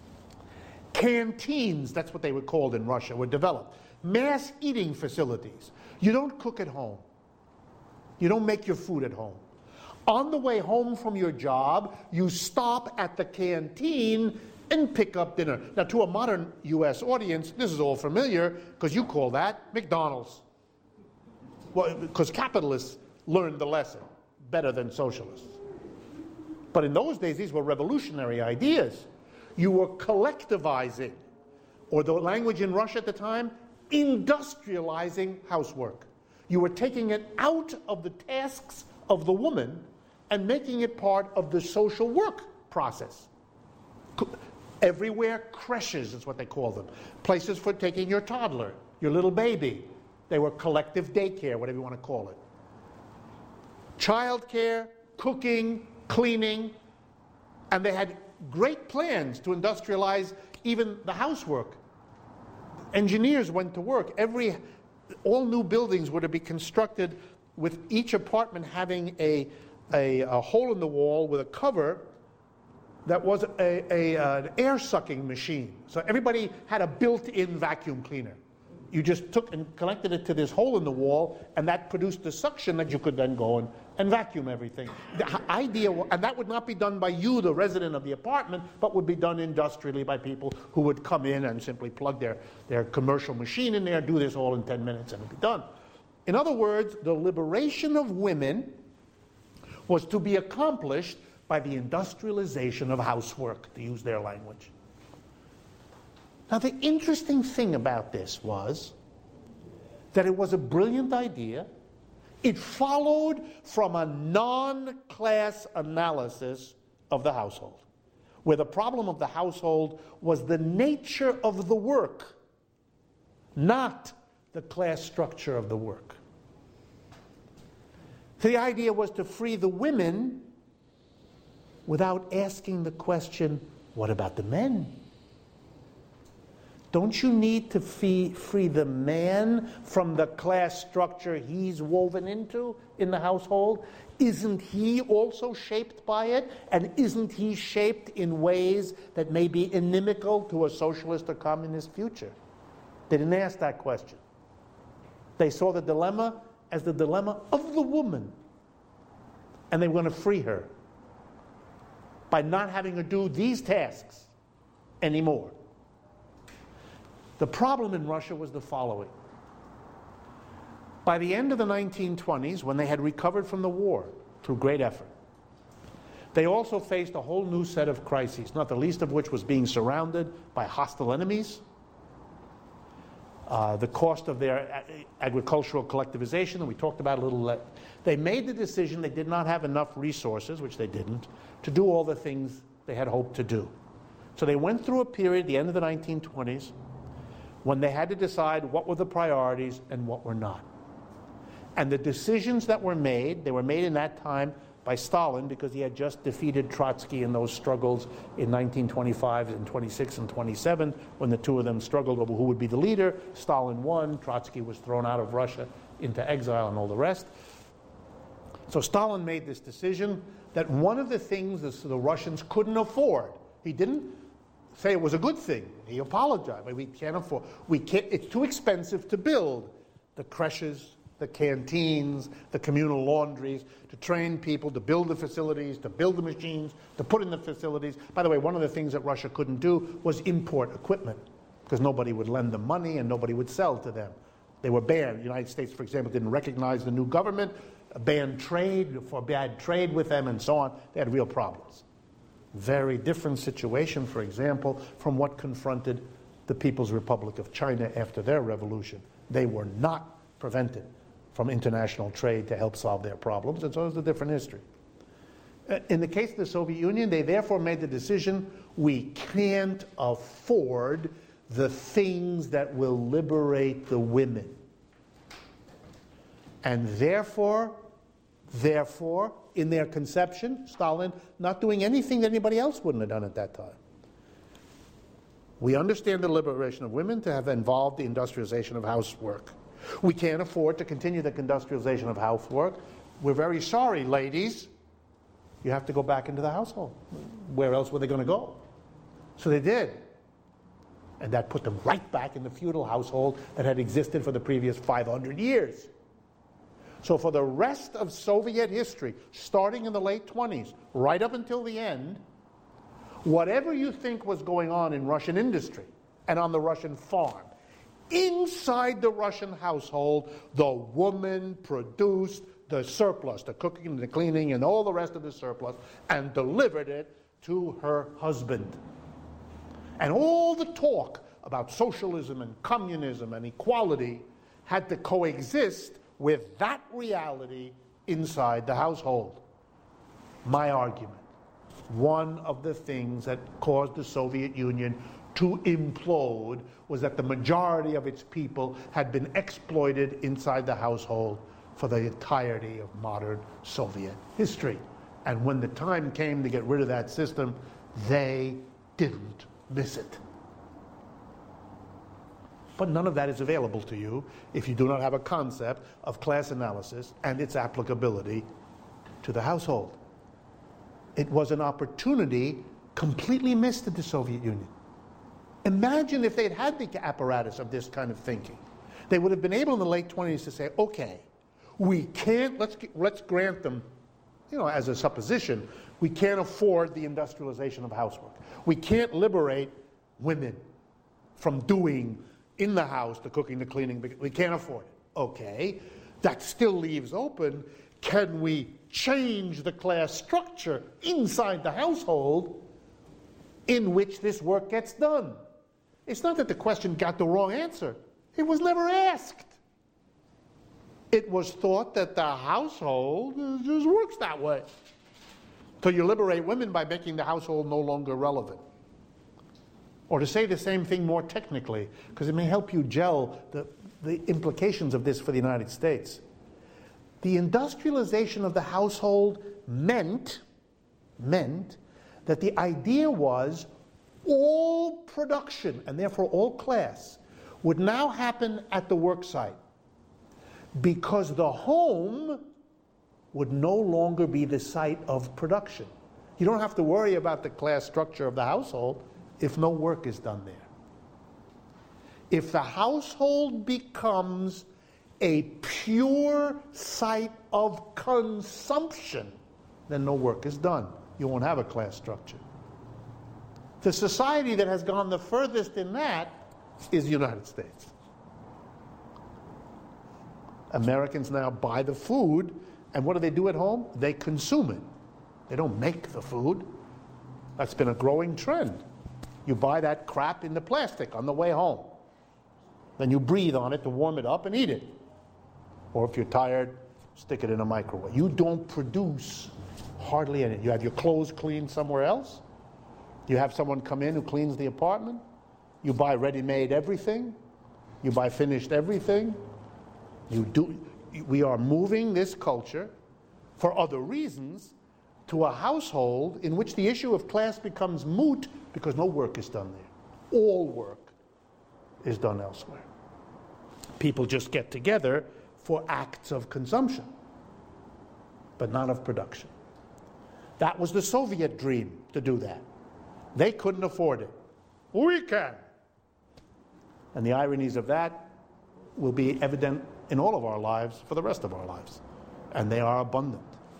A: canteens, that's what they were called in Russia, were developed. Mass eating facilities. You don't cook at home. You don't make your food at home. On the way home from your job, you stop at the canteen and pick up dinner. Now, to a modern U.S. audience, this is all familiar because you call that McDonald's. Well, because capitalists learned the lesson better than socialists. But in those days, these were revolutionary ideas. You were collectivizing, or the language in Russia at the time, industrializing housework. You were taking it out of the tasks of the woman and making it part of the social work process. Everywhere, creches is what they call them. Places for taking your toddler, your little baby. They were collective daycare, whatever you want to call it. Childcare, cooking, cleaning, and they had great plans to industrialize even the housework. Engineers went to work. All new buildings were to be constructed with each apartment having a hole in the wall with a cover that was an air-sucking machine. So everybody had a built-in vacuum cleaner. You just took and connected it to this hole in the wall, and that produced the suction that you could then go and vacuum everything. The idea, and that would not be done by you, the resident of the apartment, but would be done industrially by people who would come in and simply plug their commercial machine in there, do this all in 10 minutes, and it would be done. In other words, the liberation of women was to be accomplished by the industrialization of housework, to use their language. Now, the interesting thing about this was that it was a brilliant idea. It followed from a non-class analysis of the household, where the problem of the household was the nature of the work, not the class structure of the work. The idea was to free the women without asking the question, what about the men? Don't you need to free the man from the class structure he's woven into in the household? Isn't he also shaped by it? And isn't he shaped in ways that may be inimical to a socialist or communist future? They didn't ask that question. They saw the dilemma as the dilemma of the woman. And they were going to free her by not having to do these tasks anymore. The problem in Russia was the following. By the end of the 1920s, when they had recovered from the war through great effort, they also faced a whole new set of crises, not the least of which was being surrounded by hostile enemies, the cost of their agricultural collectivization that we talked about a little. They made the decision they did not have enough resources, which they didn't, to do all the things they had hoped to do. So they went through a period, the end of the 1920s, when they had to decide what were the priorities and what were not. And the decisions that were made, they were made in that time by Stalin because he had just defeated Trotsky in those struggles in 1925 and 26 and 27, when the two of them struggled over who would be the leader. Stalin won, Trotsky was thrown out of Russia into exile and all the rest. So Stalin made this decision that one of the things the Russians couldn't afford, he didn't say it was a good thing. He apologized. We can't afford. It's too expensive to build the creches, the canteens, the communal laundries, to train people, to build the facilities, to build the machines, to put in the facilities. By the way, one of the things that Russia couldn't do was import equipment because nobody would lend them money and nobody would sell to them. They were banned. The United States, for example, didn't recognize the new government, banned trade, forbade trade with them, and so on. They had real problems. Very different situation, for example, from what confronted the People's Republic of China after their revolution. They were not prevented from international trade to help solve their problems, and so it's a different history. In the case of the Soviet Union, they therefore made the decision, we can't afford the things that will liberate the women. And therefore, Therefore, in their conception, Stalin not doing anything that anybody else wouldn't have done at that time. We understand the liberation of women to have involved the industrialization of housework. We can't afford to continue the industrialization of housework. We're very sorry, ladies. You have to go back into the household. Where else were they going to go? So they did. And that put them right back in the feudal household that had existed for the previous 500 years. So for the rest of Soviet history, starting in the late 20s, right up until the end, whatever you think was going on in Russian industry and on the Russian farm, inside the Russian household, the woman produced the surplus, the cooking and the cleaning and all the rest of the surplus, and delivered it to her husband. And all the talk about socialism and communism and equality had to coexist with that reality inside the household. My argument, one of the things that caused the Soviet Union to implode was that the majority of its people had been exploited inside the household for the entirety of modern Soviet history. And when the time came to get rid of that system, they didn't miss it. But none of that is available to you if you do not have a concept of class analysis and its applicability to the household. It was an opportunity completely missed in the Soviet Union. Imagine if they'd had the apparatus of this kind of thinking. They would have been able in the late 20s to say, okay, we can't, let's grant them, as a supposition, we can't afford the industrialization of housework. We can't liberate women from doing in the house the cooking, the cleaning. We can't afford it. Okay, that still leaves open, can we change the class structure inside the household in which this work gets done? It's not that the question got the wrong answer. It was never asked. It was thought that the household just works that way. So you liberate women by making the household no longer relevant. Or to say the same thing more technically, because it may help you gel the implications of this for the United States. The industrialization of the household meant that the idea was all production, and therefore all class, would now happen at the work site, because the home would no longer be the site of production. You don't have to worry about the class structure of the household if no work is done there. If the household becomes a pure site of consumption, then no work is done. You won't have a class structure. The society that has gone the furthest in that is the United States. Americans now buy the food, and what do they do at home? They consume it. They don't make the food. That's been a growing trend. You buy that crap in the plastic on the way home. Then you breathe on it to warm it up and eat it. Or if you're tired, stick it in a microwave. You don't produce hardly anything. You have your clothes cleaned somewhere else. You have someone come in who cleans the apartment. You buy ready-made everything. You buy finished everything. We are moving this culture for other reasons to a household in which the issue of class becomes moot because no work is done there. All work is done elsewhere. People just get together for acts of consumption, but not of production. That was the Soviet dream, to do that. They couldn't afford it. We can. And the ironies of that will be evident in all of our lives for the rest of our lives. And they are abundant.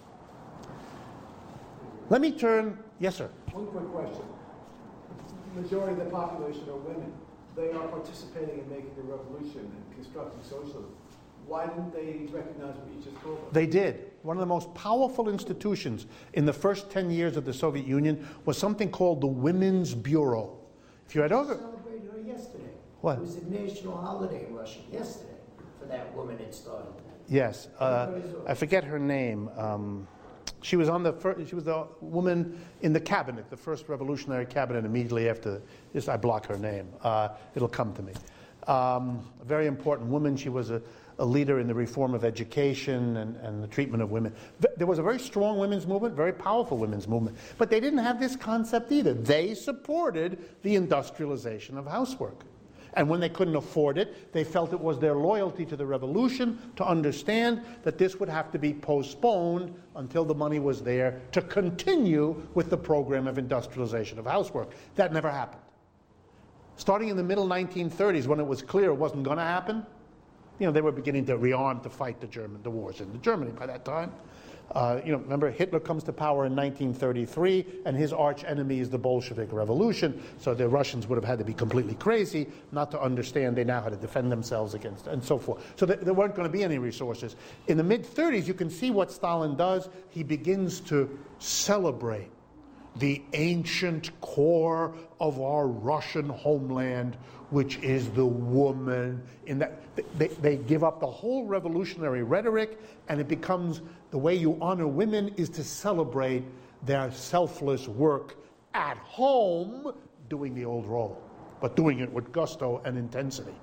A: Let me turn, yes sir.
B: One quick question. The majority of the population are women. They are participating in making the revolution and constructing socialism. Why didn't they recognize what you just told us?
A: They did. One of the most powerful institutions in the first 10 years of the Soviet Union was something called the Women's Bureau. If you had over...
C: Celebrated her yesterday.
A: What?
C: It was a national holiday in Russia yesterday for that woman that started that.
A: Yes. I forget her name. She was on the first, she was the woman in the cabinet, the first revolutionary cabinet immediately after this. I block her name. It'll come to me. A very important woman. She was a leader in the reform of education and the treatment of women. There was a very strong women's movement, very powerful women's movement, but they didn't have this concept either. They supported the industrialization of housework. And when they couldn't afford it, they felt it was their loyalty to the revolution to understand that this would have to be postponed until the money was there to continue with the program of industrialization of housework. That never happened. Starting in the middle 1930s, when it was clear it wasn't going to happen, they were beginning to rearm to fight the wars in Germany by that time. Remember, Hitler comes to power in 1933, and his arch enemy is the Bolshevik Revolution. So the Russians would have had to be completely crazy not to understand they now had to defend themselves against, and so forth. So there weren't going to be any resources. In the mid-30s, you can see what Stalin does. He begins to celebrate the ancient core of our Russian homeland, which is the woman. In that they give up the whole revolutionary rhetoric, and it becomes the way you honor women is to celebrate their selfless work at home, doing the old role, but doing it with gusto and intensity.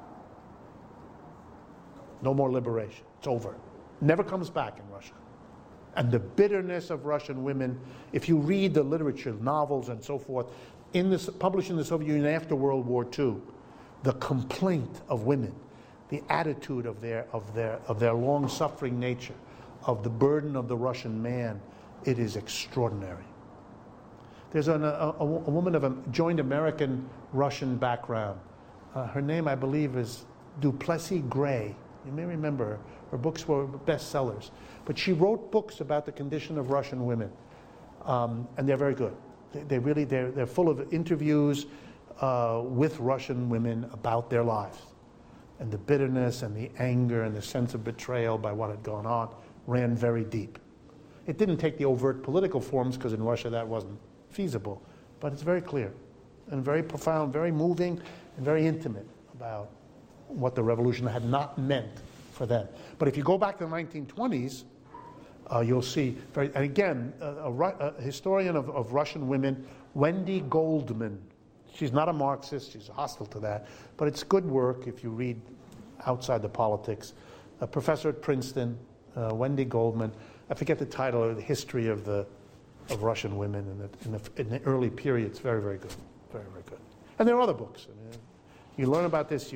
A: No more liberation. It's over. Never comes back in Russia. And the bitterness of Russian women, if you read the literature, novels and so forth, published in the Soviet Union after World War II, the complaint of women, the attitude of their long-suffering nature, of the burden of the Russian man, it is extraordinary. There's a woman of a joined American-Russian background. Her name, I believe, is Duplessis Gray. You may remember her. Her books were bestsellers. But she wrote books about the condition of Russian women, and they're very good. They're full of interviews with Russian women about their lives. And the bitterness and the anger and the sense of betrayal by what had gone on ran very deep. It didn't take the overt political forms, because in Russia that wasn't feasible, but it's very clear and very profound, very moving, and very intimate about what the revolution had not meant for them. But if you go back to the 1920s, you'll see, and again, a historian of Russian women, Wendy Goldman. She's not a Marxist, she's hostile to that, but it's good work if you read outside the politics. A professor at Princeton, Wendy Goldman, I forget the title, or the history of of Russian women in the early period. It's very, very good, very, very good. And there are other books. I mean, you learn about this, you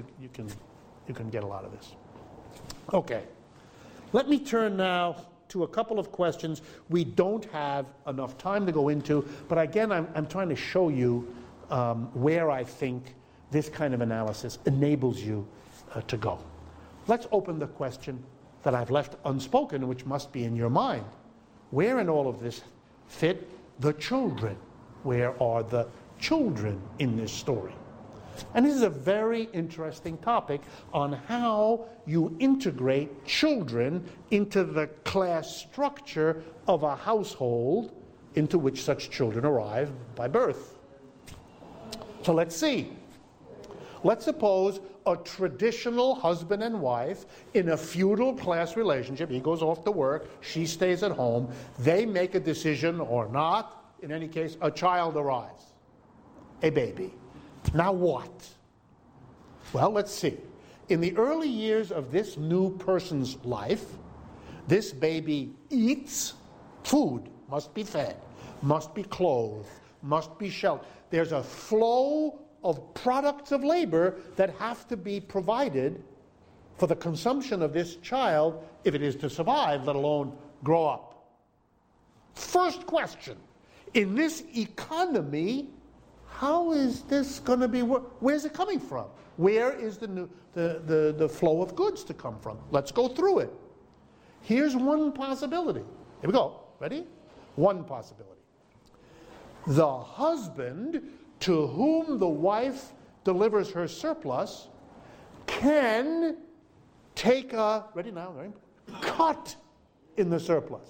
A: can get a lot of this. Okay, let me turn now to a couple of questions we don't have enough time to go into, but again, I'm trying to show you where I think this kind of analysis enables you to go. Let's open the question that I've left unspoken, which must be in your mind. Where in all of this fit the children? Where are the children in this story? And this is a very interesting topic on how you integrate children into the class structure of a household into which such children arrive by birth. So let's see. Let's suppose a traditional husband and wife in a feudal class relationship. He goes off to work, she stays at home. They make a decision or not. In any case, a child arrives, a baby. Now what? Well, let's see. In the early years of this new person's life, this baby eats food, must be fed, must be clothed, must be sheltered. There's a flow of products of labor that have to be provided for the consumption of this child if it is to survive, let alone grow up. First question, in this economy, how is this going to be, where's it coming from? Where is the flow of goods to come from? Let's go through it. Here's one possibility. Here we go. Ready? One possibility. The husband to whom the wife delivers her surplus can take a, ready now, right? Cut in the surplus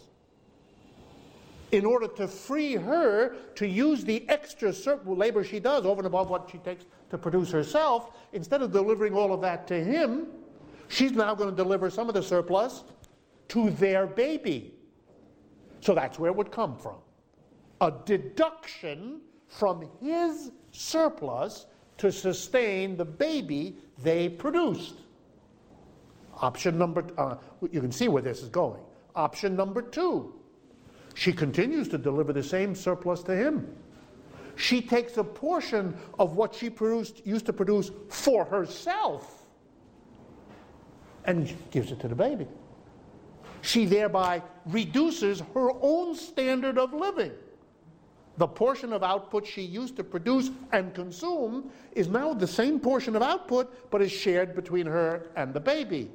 A: in order to free her to use the extra labor she does over and above what she takes to produce herself. Instead of delivering all of that to him, she's now going to deliver some of the surplus to their baby. So that's where it would come from. A deduction from his surplus to sustain the baby they produced. Option number, you can see where this is going. Option number 2, she continues to deliver the same surplus to him. She takes a portion of what she used to produce for herself and gives it to the baby. She thereby reduces her own standard of living. The portion of output she used to produce and consume is now the same portion of output, but is shared between her and the baby.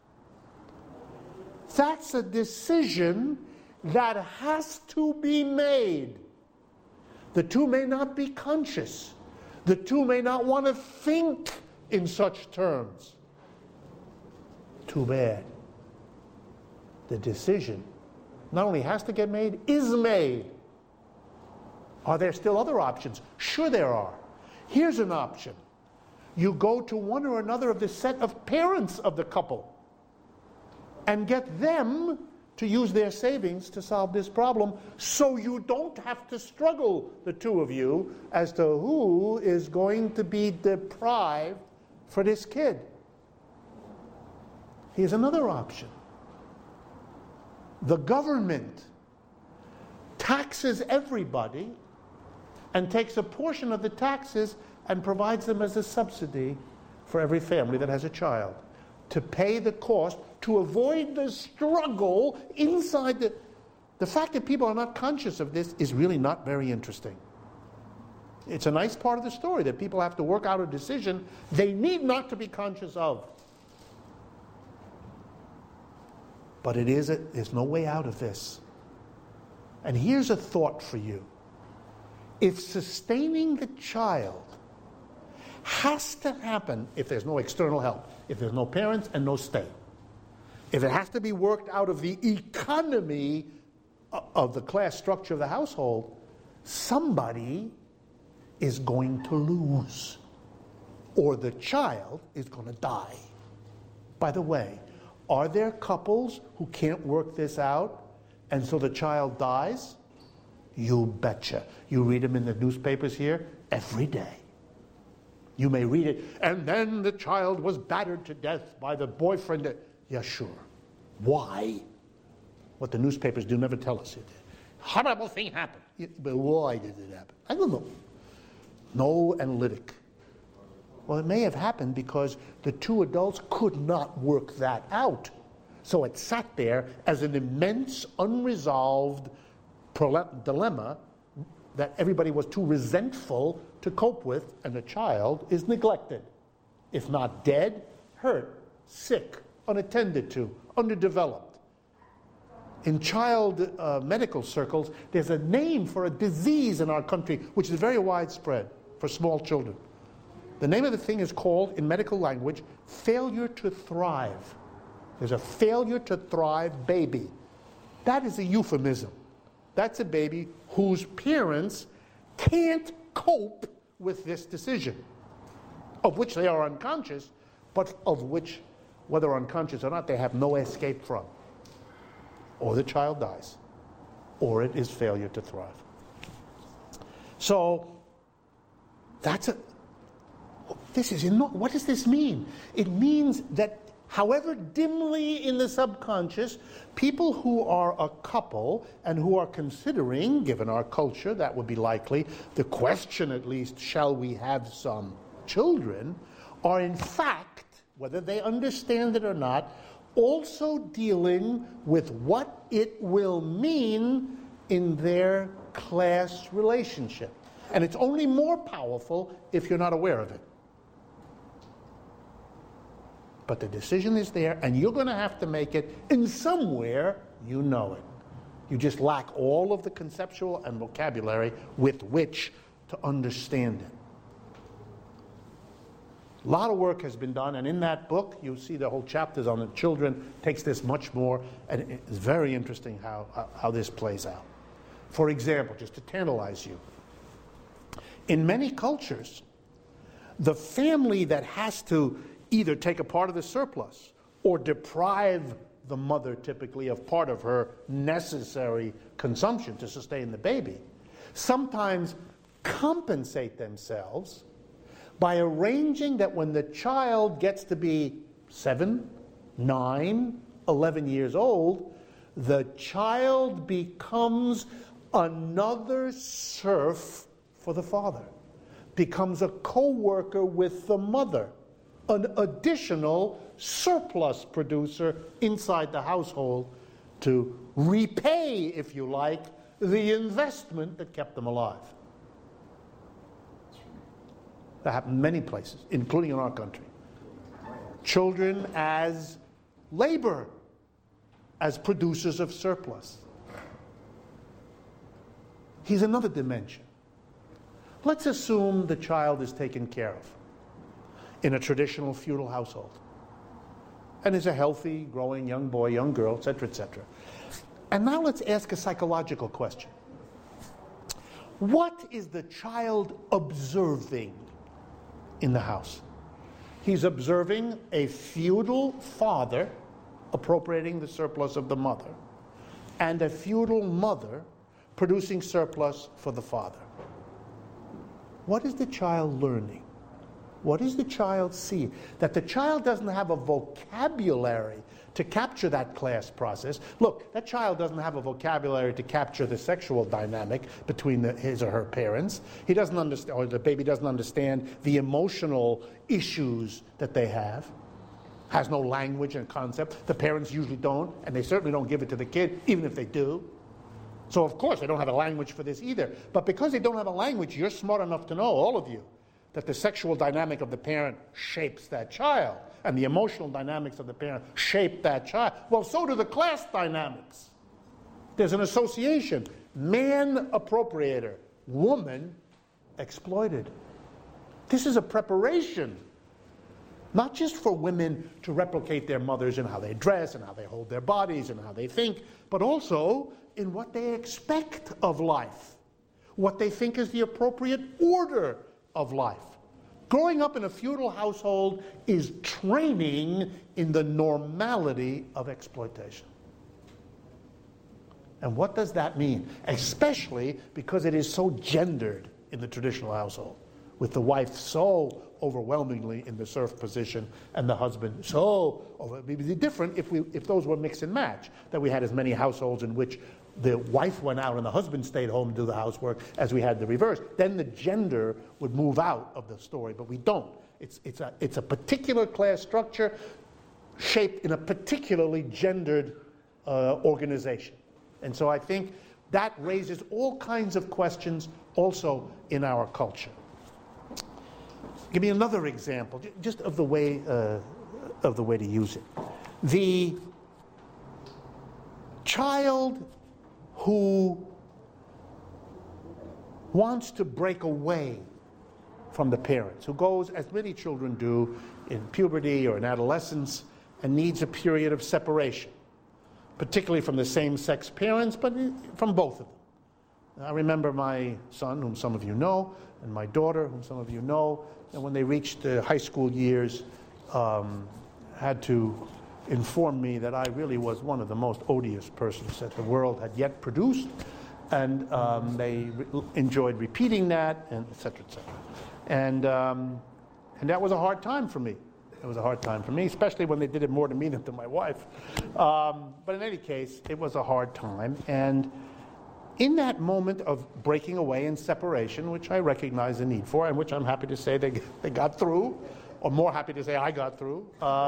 A: That's a decision that has to be made. The two may not be conscious. The two may not want to think in such terms. Too bad. The decision not only has to get made, is made. Are there still other options? Sure there are. Here's an option. You go to one or another of the set of parents of the couple and get them to use their savings to solve this problem, so you don't have to struggle, the two of you, as to who is going to be deprived for this kid. Here's another option. The government taxes everybody and takes a portion of the taxes and provides them as a subsidy for every family that has a child, to pay the cost, to avoid the struggle inside the fact that people are not conscious of this is really not very interesting. It's a nice part of the story that people have to work out a decision they need not to be conscious of. But there's no way out of this. And here's a thought for you. If sustaining the child has to happen if there's no external help, if there's no parents and no state, if it has to be worked out of the economy of the class structure of the household, somebody is going to lose, or the child is going to die. By the way, are there couples who can't work this out and so the child dies? You betcha. You read them in the newspapers here every day. You may read it, and then the child was battered to death by the boyfriend. Yeah, sure. Why? What the newspapers do never tell us. Horrible thing happened. Yeah, but why did it happen? I don't know. No analytic. Well, it may have happened because the two adults could not work that out. So it sat there as an immense, unresolved dilemma that everybody was too resentful to cope with, and the child is neglected. If not dead, hurt, sick, unattended to, underdeveloped. In child medical circles, there's a name for a disease in our country which is very widespread for small children. The name of the thing is called, in medical language, failure to thrive. There's a failure to thrive baby. That is a euphemism. That's a baby whose parents can't cope with this decision, of which they are unconscious, but of which, whether unconscious or not, they have no escape from. Or the child dies, or it is failure to thrive. So, what does this mean? It means that however dimly in the subconscious, people who are a couple and who are considering, given our culture, that would be likely, the question at least, shall we have some children, are in fact, whether they understand it or not, also dealing with what it will mean in their class relationship. And it's only more powerful if you're not aware of it. But the decision is there, and you're going to have to make it, and somewhere you know it. You just lack all of the conceptual and vocabulary with which to understand it. A lot of work has been done, and in that book, you see the whole chapters on the children, takes this much more, and it's very interesting how this plays out. For example, just to tantalize you, in many cultures, the family that has to either take a part of the surplus or deprive the mother typically of part of her necessary consumption to sustain the baby, sometimes compensate themselves by arranging that when the child gets to be 7, 9, 11 years old, the child becomes another serf for the father, becomes a co-worker with the mother, an additional surplus producer inside the household to repay, if you like, the investment that kept them alive. That happened in many places, including in our country. Children as labor, as producers of surplus. Here's another dimension. Let's assume the child is taken care of in a traditional feudal household and is a healthy, growing young boy, young girl, etc., etc. And now let's ask a psychological question. What is the child observing in the house? He's observing a feudal father appropriating the surplus of the mother and a feudal mother producing surplus for the father. What is the child learning? What does the child see? That the child doesn't have a vocabulary to capture that class process. Look, that child doesn't have a vocabulary to capture the sexual dynamic between his or her parents. He doesn't understand, or the baby doesn't understand the emotional issues that they have. Has no language and concept. The parents usually don't, and they certainly don't give it to the kid, even if they do. So of course they don't have a language for this either. But because they don't have a language, you're smart enough to know, all of you, that the sexual dynamic of the parent shapes that child, and the emotional dynamics of the parent shape that child. Well, so do the class dynamics. There's an association. Man appropriator, woman exploited. This is a preparation, not just for women to replicate their mothers in how they dress and how they hold their bodies and how they think, but also in what they expect of life, what they think is the appropriate order of life. Growing up in a feudal household is training in the normality of exploitation. And what does that mean? Especially because it is so gendered in the traditional household, with the wife so overwhelmingly in the serf position and the husband so over. It would be different if those were mix and match, that we had as many households in which the wife went out and the husband stayed home to do the housework as we had the reverse. Then the gender would move out of the story, but we don't. It's a particular class structure shaped in a particularly gendered organization. And so I think that raises all kinds of questions also in our culture. Give me another example, just of the way to use it. The child who wants to break away from the parents, who goes, as many children do, in puberty or in adolescence, and needs a period of separation, particularly from the same-sex parents, but from both of them. I remember my son, whom some of you know, and my daughter, whom some of you know, and when they reached the high school years, had to inform me that I really was one of the most odious persons that the world had yet produced, and they enjoyed repeating that, and et cetera, et cetera. And that was a hard time for me. It was a hard time for me, especially when they did it more to me than to my wife. But in any case, it was a hard time. And in that moment of breaking away and separation, which I recognize the need for, and which I'm happy to say they got through, or more happy to say I got through,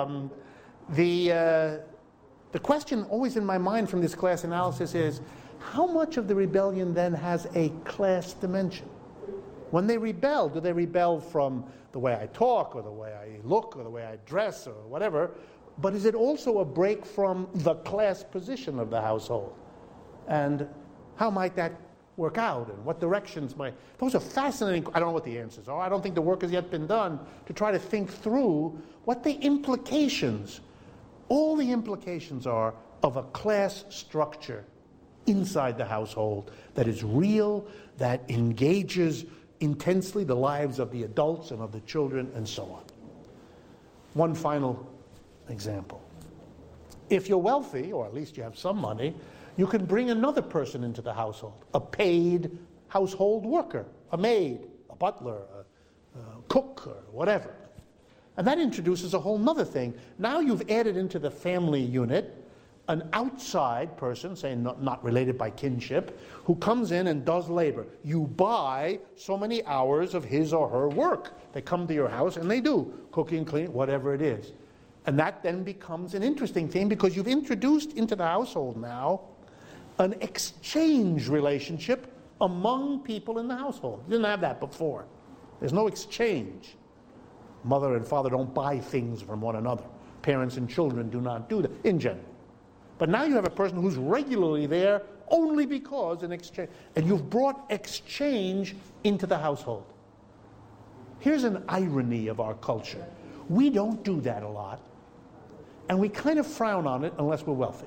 A: the question always in my mind from this class analysis is, how much of the rebellion then has a class dimension? When they rebel, do they rebel from the way I talk, or the way I look, or the way I dress, or whatever? But is it also a break from the class position of the household? And how might that work out, and what directions might... Those are fascinating. I don't know what the answers are. I don't think the work has yet been done to try to think through what the implications, all the implications are of a class structure inside the household that is real, that engages intensely the lives of the adults and of the children, and so on. One final example. If you're wealthy, or at least you have some money, you can bring another person into the household, a paid household worker, a maid, a butler, a cook, or whatever. And that introduces a whole nother thing. Now you've added into the family unit an outside person, say not related by kinship, who comes in and does labor. You buy so many hours of his or her work. They come to your house and they do cooking, cleaning, whatever it is. And that then becomes an interesting thing because you've introduced into the household now an exchange relationship among people in the household. You didn't have that before. There's no exchange. Mother and father don't buy things from one another. Parents and children do not do that in general. But now you have a person who's regularly there only because an exchange. And you've brought exchange into the household. Here's an irony of our culture. We don't do that a lot. And we kind of frown on it unless we're wealthy.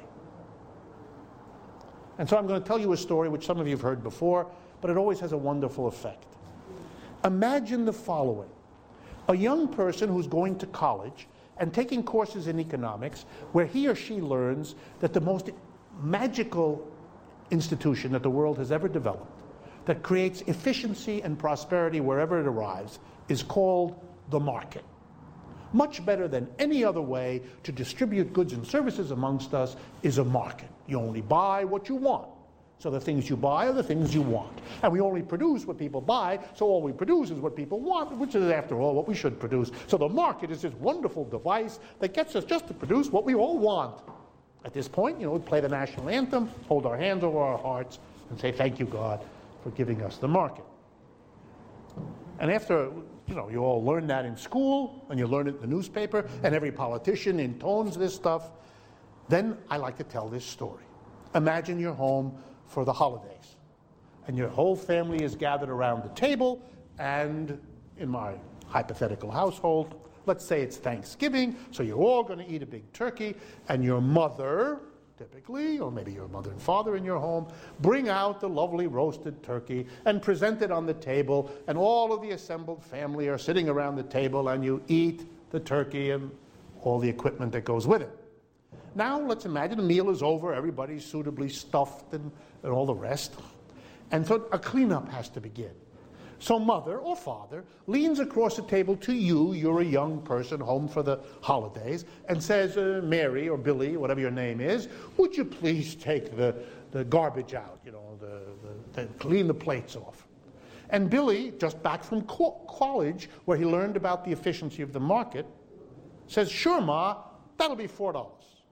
A: And so I'm going to tell you a story which some of you have heard before, but it always has a wonderful effect. Imagine the following. A young person who's going to college and taking courses in economics where he or she learns that the most magical institution that the world has ever developed, that creates efficiency and prosperity wherever it arrives, is called the market. Much better than any other way to distribute goods and services amongst us is a market. You only buy what you want. So the things you buy are the things you want. And we only produce what people buy, so all we produce is what people want, which is, after all, what we should produce. So the market is this wonderful device that gets us just to produce what we all want. At this point, we play the national anthem, hold our hands over our hearts, and say, thank you, God, for giving us the market. And after, you all learn that in school, and you learn it in the newspaper, and every politician intones this stuff, then I like to tell this story. Imagine you're home for the holidays, and your whole family is gathered around the table, and in my hypothetical household, let's say it's Thanksgiving, so you're all going to eat a big turkey, and your mother, typically, or maybe your mother and father in your home, bring out the lovely roasted turkey and present it on the table, and all of the assembled family are sitting around the table, and you eat the turkey and all the equipment that goes with it. Now let's imagine the meal is over, everybody's suitably stuffed and all the rest. And so a cleanup has to begin. So mother or father leans across the table to you, you're a young person home for the holidays, and says, Mary or Billy, whatever your name is, would you please take the garbage out, clean the plates off. And Billy, just back from college, where he learned about the efficiency of the market, says, sure, Ma, that'll be $4.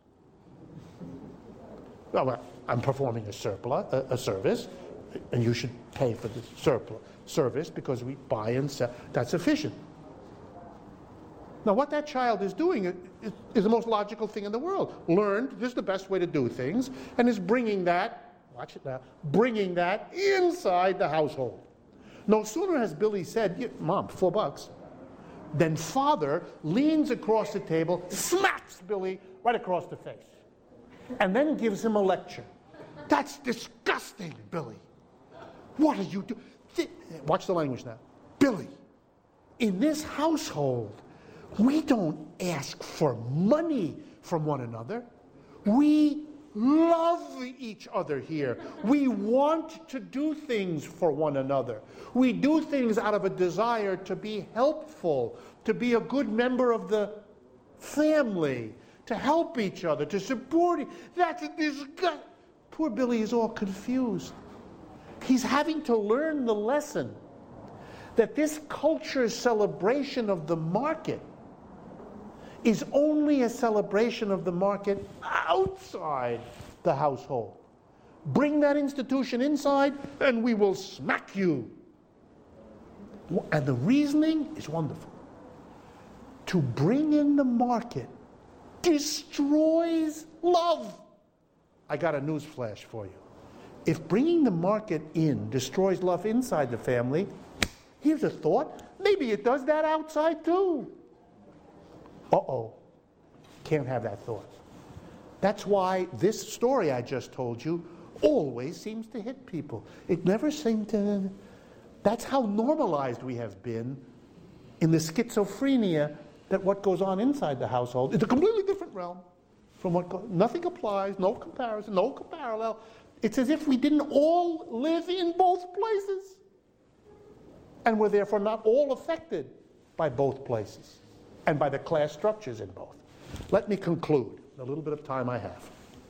A: Well, I'm performing a service, and you should pay for the service because we buy and sell. That's efficient. Now, what that child is doing is the most logical thing in the world. Learned this is the best way to do things, and is bringing that, watch it now, bringing that inside the household. No sooner has Billy said, Mom, $4, than father leans across the table, smacks Billy right across the face, and then gives him a lecture. That's disgusting, Billy. What are you doing? Watch the language now. Billy, in this household, we don't ask for money from one another. We love each other here. We want to do things for one another. We do things out of a desire to be helpful, to be a good member of the family, to help each other, to support each other. That's a disgust. Poor Billy is all confused. He's having to learn the lesson that this culture's celebration of the market is only a celebration of the market outside the household. Bring that institution inside and we will smack you. And the reasoning is wonderful. To bring in the market destroys love. I got a news flash for you. If bringing the market in destroys love inside the family, here's a thought, maybe it does that outside too. Uh-oh, can't have that thought. That's why this story I just told you always seems to hit people. It never seemed to. That's how normalized we have been in the schizophrenia that what goes on inside the household is a completely different realm from nothing applies, no comparison, no parallel. It's as if we didn't all live in both places. And we're therefore not all affected by both places. and by the class structures in both. Let me conclude, the little bit of time I have,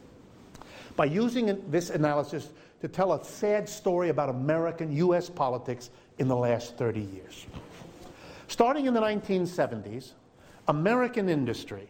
A: by using this analysis to tell a sad story about American U.S. politics in the last 30 years. Starting in the 1970s, American industry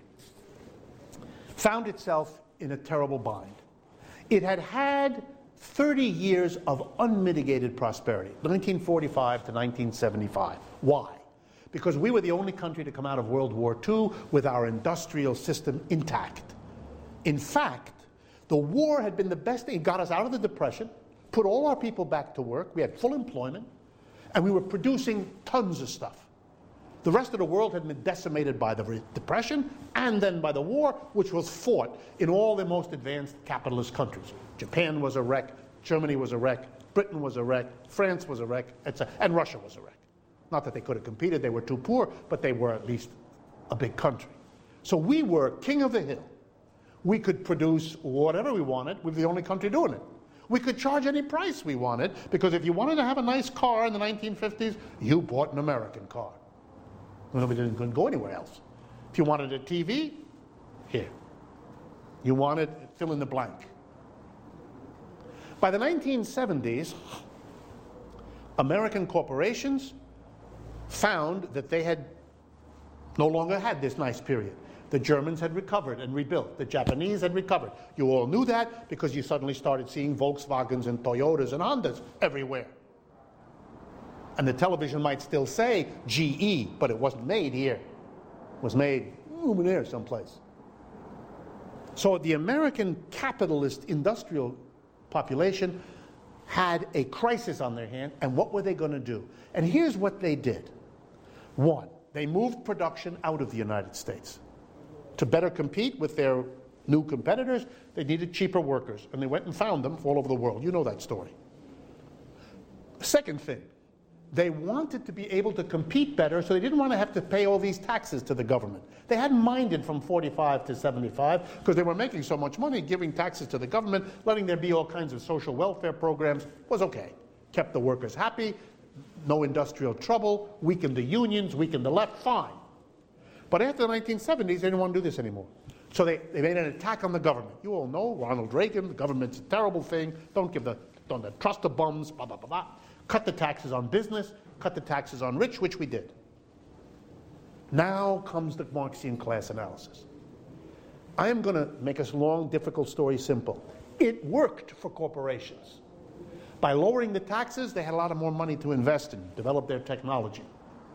A: found itself in a terrible bind. It had had 30 years of unmitigated prosperity, 1945 to 1975. Why? Because we were the only country to come out of World War II with our industrial system intact. In fact, the war had been the best thing. It got us out of the Depression, put all our people back to work, we had full employment, and we were producing tons of stuff. The rest of the world had been decimated by the Depression and then by the war, which was fought in all the most advanced capitalist countries. Japan was a wreck, Germany was a wreck, Britain was a wreck, France was a wreck, etc., and Russia was a wreck. Not that they could have competed, they were too poor, but they were at least a big country. So we were king of the hill. We could produce whatever we wanted. We were the only country doing it. We could charge any price we wanted, because if you wanted to have a nice car in the 1950s, you bought an American car. Well, we couldn't go anywhere else. If you wanted a TV, here. You wanted, fill in the blank. By the 1970s, American corporations found that they had no longer had this nice period. The Germans had recovered and rebuilt. The Japanese had recovered. You all knew that because you suddenly started seeing Volkswagens and Toyotas and Hondas everywhere. And the television might still say GE, but it wasn't made here. It was made over there someplace. So the American capitalist industrial population had a crisis on their hand, and what were they going to do? And here's what they did. One, they moved production out of the United States. To better compete with their new competitors, they needed cheaper workers, and they went and found them all over the world. You know that story. Second thing, they wanted to be able to compete better, so they didn't want to have to pay all these taxes to the government. They hadn't minded from 45 to 75 because they were making so much money. Giving taxes to the government, letting there be all kinds of social welfare programs was okay. Kept the workers happy, no industrial trouble, weakened the unions, weakened the left, fine. But after the 1970s, they didn't want to do this anymore. So they made an attack on the government. You all know, Ronald Reagan, the government's a terrible thing, don't trust the bums, blah, blah, blah, blah. Cut the taxes on business, cut the taxes on rich, which we did. Now comes the Marxian class analysis. I am going to make a long, difficult story simple. It worked for corporations. By lowering the taxes, they had a lot of more money to invest in, develop their technology.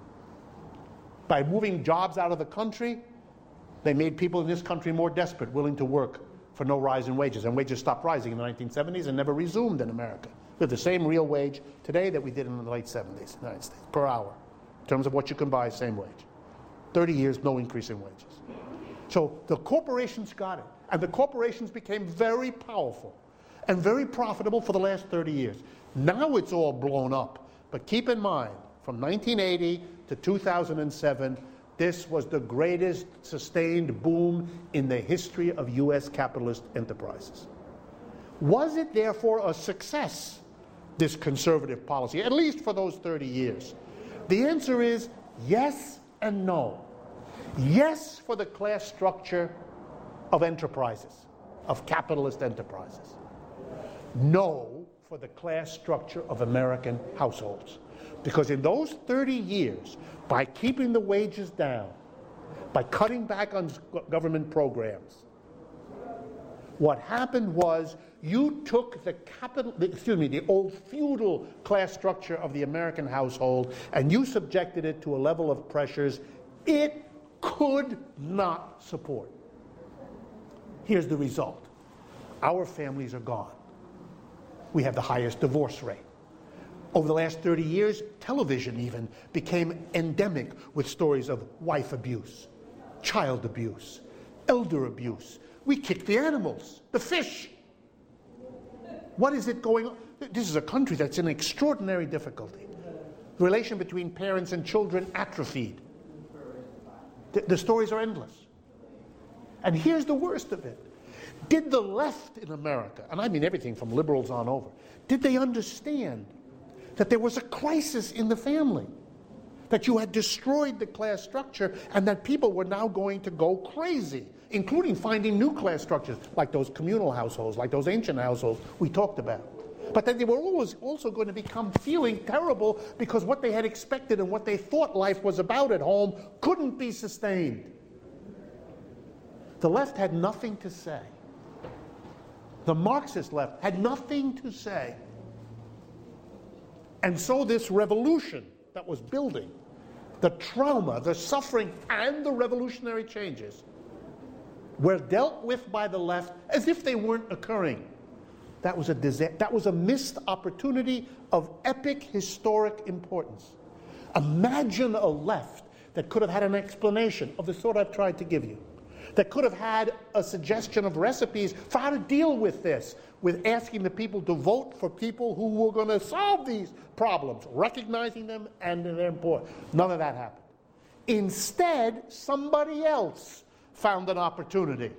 A: By moving jobs out of the country, they made people in this country more desperate, willing to work for no rise in wages. And wages stopped rising in the 1970s and never resumed in America. We have the same real wage today that we did in the late 70s in the United States, per hour. In terms of what you can buy, same wage. 30 years, no increase in wages. So the corporations got it. And the corporations became very powerful and very profitable for the last 30 years. Now it's all blown up. But keep in mind, from 1980 to 2007, this was the greatest sustained boom in the history of U.S. capitalist enterprises. Was it therefore a success, this conservative policy, at least for those 30 years? The answer is yes and no. Yes for the class structure of enterprises, of capitalist enterprises. No for the class structure of American households. Because in those 30 years, by keeping the wages down, by cutting back on government programs, what happened was you took the old feudal class structure of the American household and you subjected it to a level of pressures it could not support. Here's the result. Our families are gone. We have the highest divorce rate. Over the last 30 years, television even became endemic with stories of wife abuse, child abuse, elder abuse. We kick the animals, the fish. What is it going on? This is a country that's in extraordinary difficulty. The relation between parents and children atrophied. The stories are endless. And here's the worst of it. Did the left in America, and I mean everything from liberals on over, did they understand that there was a crisis in the family? that you had destroyed the class structure and that people were now going to go crazy, including finding new class structures, like those communal households, like those ancient households we talked about. But that they were always also going to become feeling terrible because what they had expected and what they thought life was about at home couldn't be sustained. The left had nothing to say. The Marxist left had nothing to say. And so this revolution that was building, the trauma, the suffering, and the revolutionary changes were dealt with by the left as if they weren't occurring. That was a disaster. That was a missed opportunity of epic historic importance. Imagine a left that could have had an explanation of the sort I've tried to give you, that could have had a suggestion of recipes for how to deal with this, with asking the people to vote for people who were going to solve these problems, recognizing them and their importance. None of that happened. Instead, somebody else found an opportunity.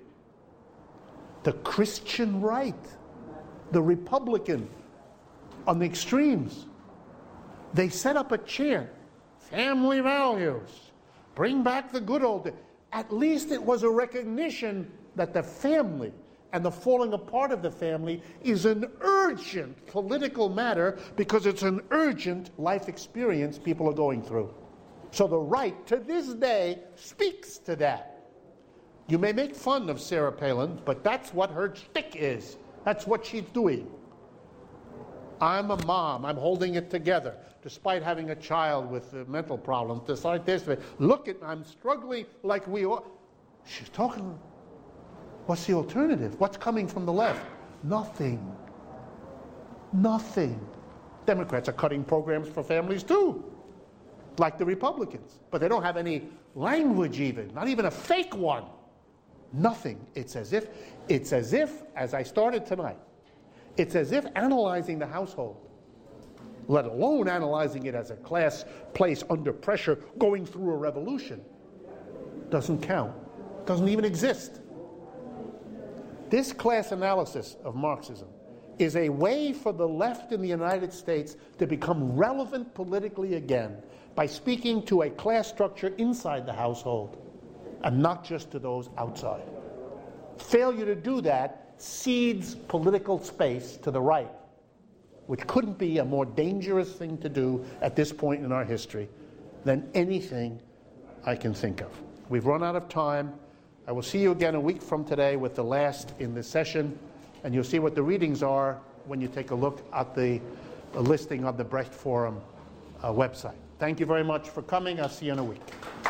A: The Christian right, the Republican on the extremes. They set up a chant, family values, bring back the good old days. At least it was a recognition that the family and the falling apart of the family is an urgent political matter because it's an urgent life experience people are going through. So the right, to this day, speaks to that. You may make fun of Sarah Palin, but that's what her shtick is. That's what she's doing. I'm a mom. I'm holding it together, despite having a child with mental problems. Despite this, look at, I'm struggling like we are. She's talking. What's the alternative? What's coming from the left? Nothing. Nothing. Democrats are cutting programs for families too, like the Republicans. But they don't have any language even, not even a fake one. Nothing. It's as if, as I started tonight, it's as if analyzing the household, let alone analyzing it as a class place under pressure going through a revolution, doesn't count, doesn't even exist. This class analysis of Marxism is a way for the left in the United States to become relevant politically again by speaking to a class structure inside the household and not just to those outside. Failure to do that cedes political space to the right, which couldn't be a more dangerous thing to do at this point in our history than anything I can think of. We've run out of time. I will see you again a week from today with the last in this session, and you'll see what the readings are when you take a look at the listing on the Brecht Forum website. Thank you very much for coming. I'll see you in a week.